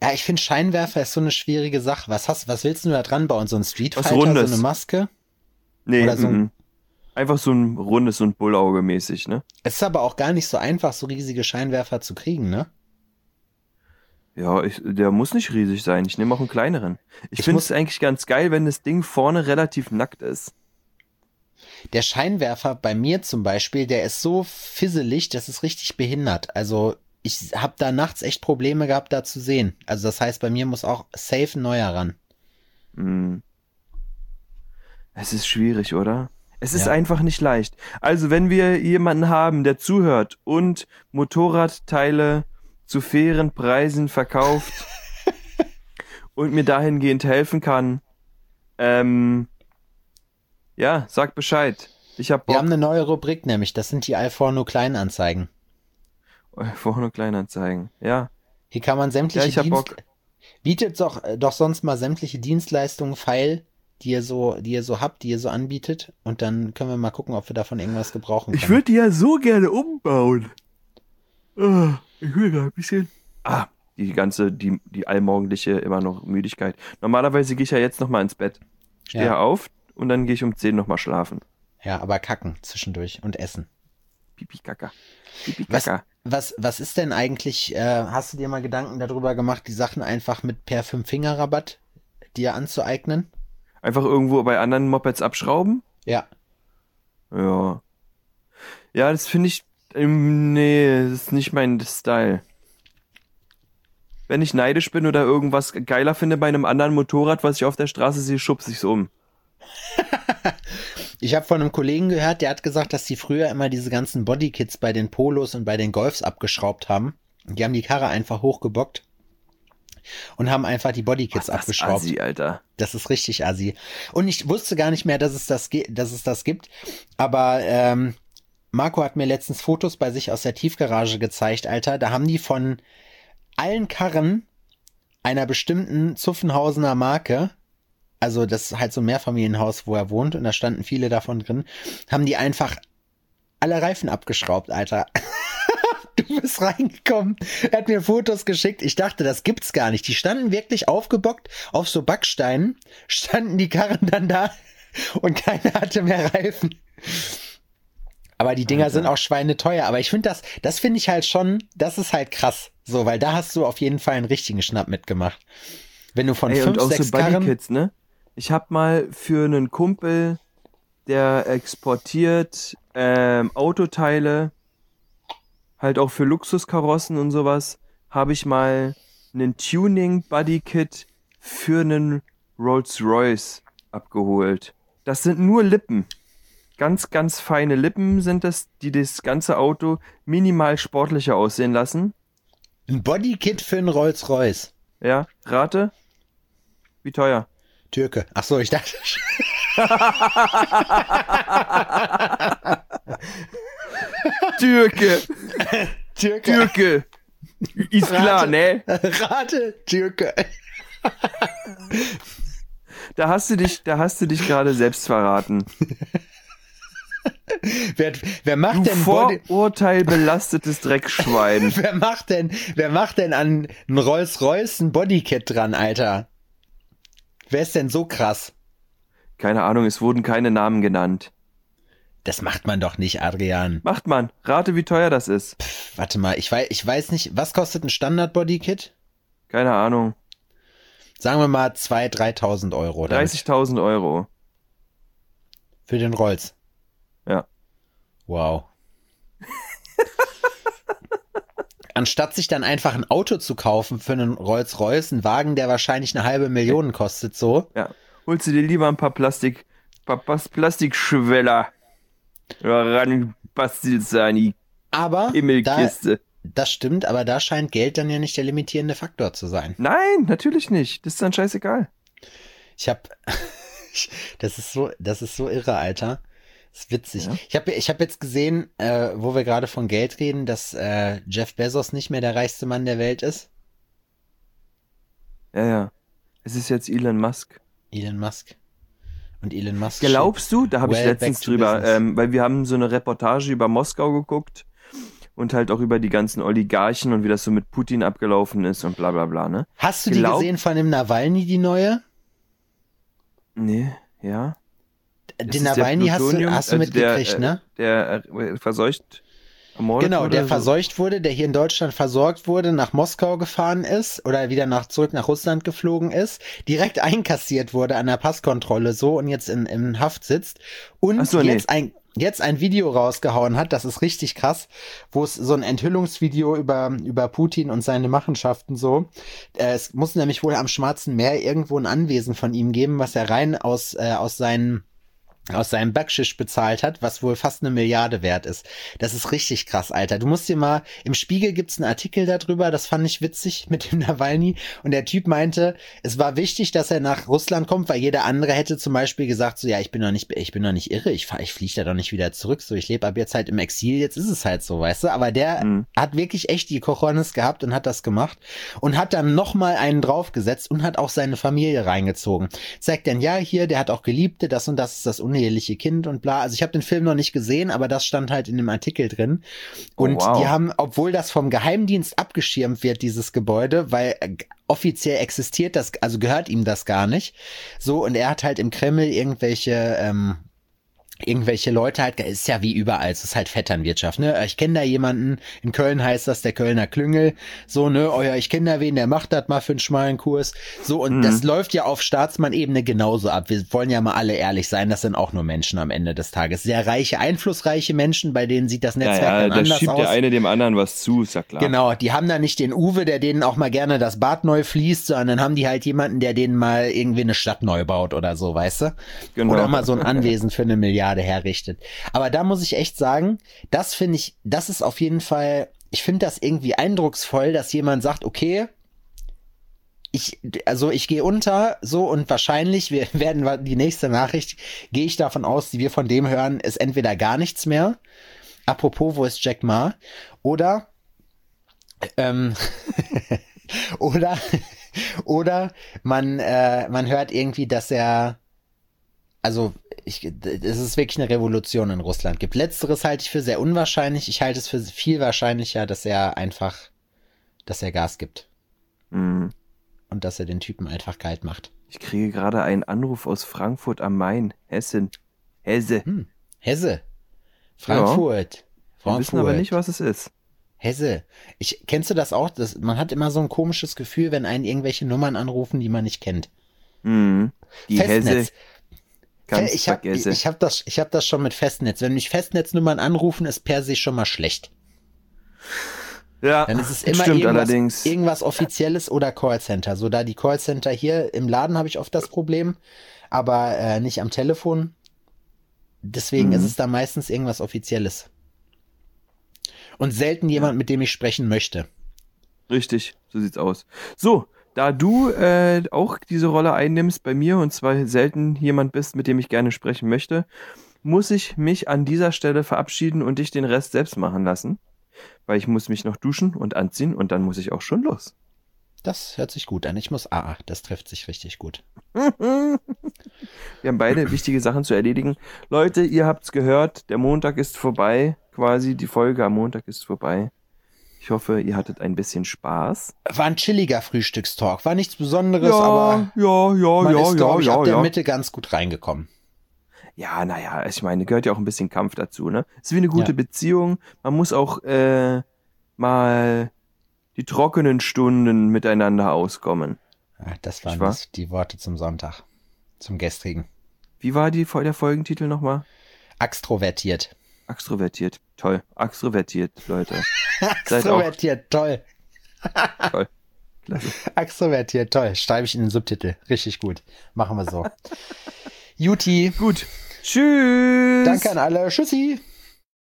[SPEAKER 3] Ja, ich finde Scheinwerfer ist so eine schwierige Sache. Was hast, was willst du da dran bauen? So ein Street
[SPEAKER 2] Was
[SPEAKER 3] Fighter,
[SPEAKER 2] Rundes.
[SPEAKER 3] so eine Maske?
[SPEAKER 2] Nee,
[SPEAKER 3] Oder so ein-
[SPEAKER 2] mhm. Einfach so ein rundes und Bullauge mäßig, ne?
[SPEAKER 3] Es ist aber auch gar nicht so einfach, so riesige Scheinwerfer zu kriegen, ne?
[SPEAKER 2] Ja, ich, der muss nicht riesig sein. Ich nehme auch einen kleineren. Ich,
[SPEAKER 3] Ich
[SPEAKER 2] finde
[SPEAKER 3] muss-
[SPEAKER 2] es eigentlich ganz geil, wenn das Ding vorne relativ nackt ist.
[SPEAKER 3] Der Scheinwerfer bei mir zum Beispiel, der ist so fisselig, das ist richtig behindert. Also ich habe da nachts echt Probleme gehabt, da zu sehen. Also das heißt, bei mir muss auch safe ein neuer ran.
[SPEAKER 2] Hm. Es ist schwierig, oder? Es ist
[SPEAKER 3] Ja.
[SPEAKER 2] einfach nicht leicht. Also, wenn wir jemanden haben, der zuhört und Motorradteile zu fairen Preisen verkauft und mir dahingehend helfen kann, ähm, ja, sag Bescheid. Ich hab
[SPEAKER 3] Wir
[SPEAKER 2] Bock.
[SPEAKER 3] haben eine neue Rubrik, nämlich das sind die Alforno Kleinanzeigen.
[SPEAKER 2] Vorne Kleinanzeigen. Ja.
[SPEAKER 3] Hier kann man sämtliche
[SPEAKER 2] Ja, ich hab
[SPEAKER 3] Dienst
[SPEAKER 2] Bock.
[SPEAKER 3] bietet doch, äh, doch sonst mal sämtliche Dienstleistungen feil, die ihr so, die ihr so habt, die ihr so anbietet, und dann können wir mal gucken, ob wir davon irgendwas gebrauchen können.
[SPEAKER 2] Ich würde die ja so gerne umbauen. Ah, ich will gerade ein bisschen. Ah, die ganze, die, die allmorgendliche immer noch Müdigkeit. Normalerweise gehe ich ja jetzt nochmal ins Bett. Stehe
[SPEAKER 3] Ja.
[SPEAKER 2] auf und dann gehe ich um zehn nochmal schlafen.
[SPEAKER 3] Ja, aber kacken zwischendurch und essen.
[SPEAKER 2] Pipi Kaka. Pipi
[SPEAKER 3] Was,
[SPEAKER 2] Kaka.
[SPEAKER 3] was, was ist denn eigentlich, äh, hast du dir mal Gedanken darüber gemacht, die Sachen einfach mit per Fünf-Finger-Rabatt dir anzueignen?
[SPEAKER 2] Einfach irgendwo bei anderen Mopeds abschrauben?
[SPEAKER 3] Ja.
[SPEAKER 2] Ja. Ja, das finde ich. Ähm, nee, das ist nicht mein Style. Wenn ich neidisch bin oder irgendwas geiler finde bei einem anderen Motorrad, was ich auf der Straße sehe, schubse ich's um.
[SPEAKER 3] Ich habe von einem Kollegen gehört, der hat gesagt, dass die früher immer diese ganzen Bodykits bei den Polos und bei den Golfs abgeschraubt haben. Die haben die Karre einfach hochgebockt und haben einfach die Bodykits
[SPEAKER 2] Das
[SPEAKER 3] abgeschraubt.
[SPEAKER 2] Assi, Alter.
[SPEAKER 3] Das ist richtig assi. Und ich wusste gar nicht mehr, dass es das, ge- dass es das gibt. Aber ähm, Marco hat mir letztens Fotos bei sich aus der Tiefgarage gezeigt, Alter. Da haben die von allen Karren einer bestimmten Zuffenhausener Marke, also das ist halt so ein Mehrfamilienhaus, wo er wohnt, und da standen viele davon drin, haben die einfach alle Reifen abgeschraubt, Alter. Du bist reingekommen. Er hat mir Fotos geschickt. Ich dachte, das gibt's gar nicht. Die standen wirklich aufgebockt auf so Backsteinen, standen die Karren dann da und keiner hatte mehr Reifen. Aber die Dinger
[SPEAKER 2] Alter.
[SPEAKER 3] sind auch schweineteuer. Aber ich finde das, das finde ich halt schon, das ist halt krass. So, weil da hast du auf jeden Fall einen richtigen Schnapp mitgemacht. Wenn du von
[SPEAKER 2] Ey, und
[SPEAKER 3] fünf,
[SPEAKER 2] auch so
[SPEAKER 3] sechs Karren...
[SPEAKER 2] Bodykits, ne? Ich hab mal für einen Kumpel, der exportiert ähm, Autoteile, halt auch für Luxuskarossen und sowas, habe ich mal einen Tuning-Bodykit für einen Rolls-Royce abgeholt. Das sind nur Lippen. Ganz, ganz feine Lippen sind das, die das ganze Auto minimal sportlicher aussehen lassen.
[SPEAKER 3] Ein Bodykit für einen Rolls-Royce.
[SPEAKER 2] Ja, rate? Wie teuer?
[SPEAKER 3] Türke. Ach so, ich dachte...
[SPEAKER 2] Türke!
[SPEAKER 3] Türke.
[SPEAKER 2] Türke! Ist klar, ne?
[SPEAKER 3] Rate, Türke.
[SPEAKER 2] Da hast du dich, da hast du dich gerade selbst verraten.
[SPEAKER 3] Wer, wer macht
[SPEAKER 2] Du
[SPEAKER 3] denn Body...
[SPEAKER 2] vorurteilbelastetes Dreckschwein.
[SPEAKER 3] Wer macht denn, wer macht denn an ein Rolls-Royce ein Bodykit dran, Alter? Wer ist denn so krass?
[SPEAKER 2] Keine Ahnung, es wurden keine Namen genannt.
[SPEAKER 3] Das macht man doch nicht, Adrian.
[SPEAKER 2] Macht man. Rate, wie teuer das ist.
[SPEAKER 3] Warte mal, ich weiß, ich weiß nicht, was kostet ein Standard-Bodykit?
[SPEAKER 2] Keine Ahnung.
[SPEAKER 3] Sagen wir mal zweitausend, dreitausend Euro. damit.
[SPEAKER 2] dreißigtausend Euro.
[SPEAKER 3] Für den Rolls.
[SPEAKER 2] Ja.
[SPEAKER 3] Wow. Anstatt sich dann einfach ein Auto zu kaufen für einen Rolls-Royce, ein Wagen, der wahrscheinlich eine halbe Million kostet, so.
[SPEAKER 2] Ja. Holst du dir lieber ein paar Plastik, paar Pas- Plastikschweller. Ran bastelst du an die
[SPEAKER 3] Aber da,
[SPEAKER 2] Himmelkiste.
[SPEAKER 3] das stimmt, aber da scheint Geld dann ja nicht der limitierende Faktor zu sein.
[SPEAKER 2] Nein, natürlich nicht. Das ist dann scheißegal.
[SPEAKER 3] Ich hab, das ist so, das ist so irre, Alter. Das ist witzig.
[SPEAKER 2] Ja.
[SPEAKER 3] Ich habe ich hab jetzt gesehen, äh, wo wir gerade von Geld reden, dass äh, Jeff Bezos nicht mehr der reichste Mann der Welt ist.
[SPEAKER 2] Ja, ja. Es ist jetzt Elon Musk.
[SPEAKER 3] Elon Musk. Und Elon Musk.
[SPEAKER 2] Glaubst du, da habe ich
[SPEAKER 3] Well,
[SPEAKER 2] letztens
[SPEAKER 3] back to
[SPEAKER 2] drüber,
[SPEAKER 3] business.
[SPEAKER 2] ähm, weil wir haben so eine Reportage über Moskau geguckt und halt auch über die ganzen Oligarchen und wie das so mit Putin abgelaufen ist und bla bla bla, ne?
[SPEAKER 3] Hast du
[SPEAKER 2] Glaub-
[SPEAKER 3] die gesehen von dem Nawalny, die neue?
[SPEAKER 2] Nee, ja.
[SPEAKER 3] Den
[SPEAKER 2] Ist es der
[SPEAKER 3] Nawalny hast du,
[SPEAKER 2] Plutonium?
[SPEAKER 3] hast du
[SPEAKER 2] Also der,
[SPEAKER 3] mitgekriegt,
[SPEAKER 2] äh,
[SPEAKER 3] ne?
[SPEAKER 2] Der äh, verseucht ermordet
[SPEAKER 3] Genau,
[SPEAKER 2] wurde
[SPEAKER 3] der
[SPEAKER 2] so?
[SPEAKER 3] verseucht wurde, der hier in Deutschland versorgt wurde, nach Moskau gefahren ist oder wieder nach zurück nach Russland geflogen ist, direkt einkassiert wurde an der Passkontrolle so und jetzt in, in Haft sitzt und
[SPEAKER 2] Ach so, nee.
[SPEAKER 3] jetzt ein jetzt ein Video rausgehauen hat, das ist richtig krass, wo es so ein Enthüllungsvideo über über Putin und seine Machenschaften so. Äh, es muss nämlich wohl am Schwarzen Meer irgendwo ein Anwesen von ihm geben, was er rein aus äh, aus seinen aus seinem Backschisch bezahlt hat, was wohl fast eine Milliarde wert ist. Das ist richtig krass, Alter. Du musst dir mal, im Spiegel gibt's einen Artikel darüber, das fand ich witzig mit dem Nawalny. Und der Typ meinte, es war wichtig, dass er nach Russland kommt, weil jeder andere hätte zum Beispiel gesagt, so, ja, ich bin doch nicht, ich bin doch nicht irre, ich fahr, ich fliege da doch nicht wieder zurück, so, ich lebe ab jetzt halt im Exil, jetzt ist es halt so, weißt du. Aber der
[SPEAKER 2] Mhm.
[SPEAKER 3] hat wirklich echt die Cojones gehabt und hat das gemacht und hat dann nochmal einen draufgesetzt und hat auch seine Familie reingezogen. Zeigt dann, ja, hier, der hat auch Geliebte, das und das ist das uneheliche Kind und bla. Also ich habe den Film noch nicht gesehen, aber das stand halt in dem Artikel drin. Und
[SPEAKER 2] Oh, wow.
[SPEAKER 3] die haben, obwohl das vom Geheimdienst abgeschirmt wird, dieses Gebäude, weil äh, offiziell existiert das, also gehört ihm das gar nicht. So, und er hat halt im Kreml irgendwelche ähm, irgendwelche Leute halt, ist ja wie überall, es ist halt Vetternwirtschaft, ne? Ich kenne da jemanden, in Köln heißt das der Kölner Klüngel, so, ne, oh ja, ich kenne da wen, der macht das mal für einen schmalen Kurs, so, und
[SPEAKER 2] Mhm.
[SPEAKER 3] das läuft ja auf Staatsmann-Ebene genauso ab. Wir wollen ja mal alle ehrlich sein, das sind auch nur Menschen am Ende des Tages. Sehr reiche, einflussreiche Menschen, bei denen sieht das
[SPEAKER 2] Ja,
[SPEAKER 3] Netzwerk
[SPEAKER 2] ja,
[SPEAKER 3] dann
[SPEAKER 2] da
[SPEAKER 3] anders
[SPEAKER 2] schiebt
[SPEAKER 3] aus.
[SPEAKER 2] der eine dem anderen was zu, ist ja klar.
[SPEAKER 3] Genau, die haben da nicht den Uwe, der denen auch mal gerne das Bad neu fließt, sondern dann haben die halt jemanden, der denen mal irgendwie eine Stadt neu baut oder so, weißt du?
[SPEAKER 2] Genau.
[SPEAKER 3] Oder mal so ein Anwesen für eine Milliarde herrichtet. Aber da muss ich echt sagen, das finde ich, das ist auf jeden Fall, ich finde das irgendwie eindrucksvoll, dass jemand sagt, okay, ich, also ich gehe unter, so, und wahrscheinlich, wir werden die nächste Nachricht, gehe ich davon aus, die wir von dem hören, ist entweder gar nichts mehr. Apropos, wo ist Jack Ma? Oder, ähm, oder, oder man, äh, man hört irgendwie, dass er, also, ich, es ist wirklich eine Revolution in Russland gibt. Letzteres halte ich für sehr unwahrscheinlich. Ich halte es für viel wahrscheinlicher, dass er einfach, dass er Gas gibt.
[SPEAKER 2] Mhm.
[SPEAKER 3] Und dass er den Typen einfach kalt macht.
[SPEAKER 2] Ich kriege gerade einen Anruf aus Frankfurt am Main, Hessen. Hesse.
[SPEAKER 3] Hm. Hesse. Frankfurt.
[SPEAKER 2] Wir wissen aber nicht, was es ist.
[SPEAKER 3] Hesse. Ich, kennst du das auch? Das, man hat immer so ein komisches Gefühl, wenn einen irgendwelche Nummern anrufen, die man nicht kennt.
[SPEAKER 2] Mhm. Die
[SPEAKER 3] Festnetz.
[SPEAKER 2] Hesse. Ganz
[SPEAKER 3] Ich habe
[SPEAKER 2] vergesse.
[SPEAKER 3] ich hab das, ich hab das schon mit Festnetz. Wenn mich Festnetznummern anrufen, ist per se schon mal schlecht.
[SPEAKER 2] Ja,
[SPEAKER 3] Dann ist es immer
[SPEAKER 2] stimmt
[SPEAKER 3] irgendwas,
[SPEAKER 2] allerdings.
[SPEAKER 3] irgendwas Offizielles oder Callcenter. So, da die Callcenter hier im Laden habe ich oft das Problem, aber äh, nicht am Telefon. Deswegen
[SPEAKER 2] Mhm.
[SPEAKER 3] ist es da meistens irgendwas Offizielles. Und selten jemand, mit dem ich sprechen möchte.
[SPEAKER 2] Richtig, so sieht's aus. So, da du äh, auch diese Rolle einnimmst bei mir und zwar selten jemand bist, mit dem ich gerne sprechen möchte, muss ich mich an dieser Stelle verabschieden und dich den Rest selbst machen lassen. Weil ich muss mich noch duschen und anziehen und dann muss ich auch schon los.
[SPEAKER 3] Das hört sich gut an. Ich muss, ah, das trifft sich richtig gut.
[SPEAKER 2] Wir haben beide wichtige Sachen zu erledigen. Leute, ihr habt's gehört, der Montag ist vorbei, quasi die Folge am Montag ist vorbei. Ich hoffe, ihr hattet ein bisschen Spaß.
[SPEAKER 3] War ein chilliger Frühstückstalk. War nichts Besonderes, aber
[SPEAKER 2] ja, ja,
[SPEAKER 3] man
[SPEAKER 2] ja,
[SPEAKER 3] ist, glaube ich,
[SPEAKER 2] ja,
[SPEAKER 3] ab der
[SPEAKER 2] ja.
[SPEAKER 3] Mitte ganz gut reingekommen.
[SPEAKER 2] Ja, naja, ich meine, gehört ja auch ein bisschen Kampf dazu, ne? Ist wie eine gute
[SPEAKER 3] Ja.
[SPEAKER 2] Beziehung. Man muss auch äh, mal die trockenen Stunden miteinander auskommen.
[SPEAKER 3] Ja, das
[SPEAKER 2] Nicht
[SPEAKER 3] waren
[SPEAKER 2] wahr?
[SPEAKER 3] das, die Worte zum Sonntag. Zum gestrigen.
[SPEAKER 2] Wie war die, der Folgentitel nochmal?
[SPEAKER 3] Extrovertiert.
[SPEAKER 2] Extrovertiert. Toll. Extrovertiert, Leute. Seid auch
[SPEAKER 3] Extrovertiert, toll.
[SPEAKER 2] toll. Klasse.
[SPEAKER 3] Extrovertiert, toll. Schreibe ich in den Subtitel. Richtig gut. Machen wir so. Juti.
[SPEAKER 2] Gut. Tschüss.
[SPEAKER 3] Danke an alle. Tschüssi.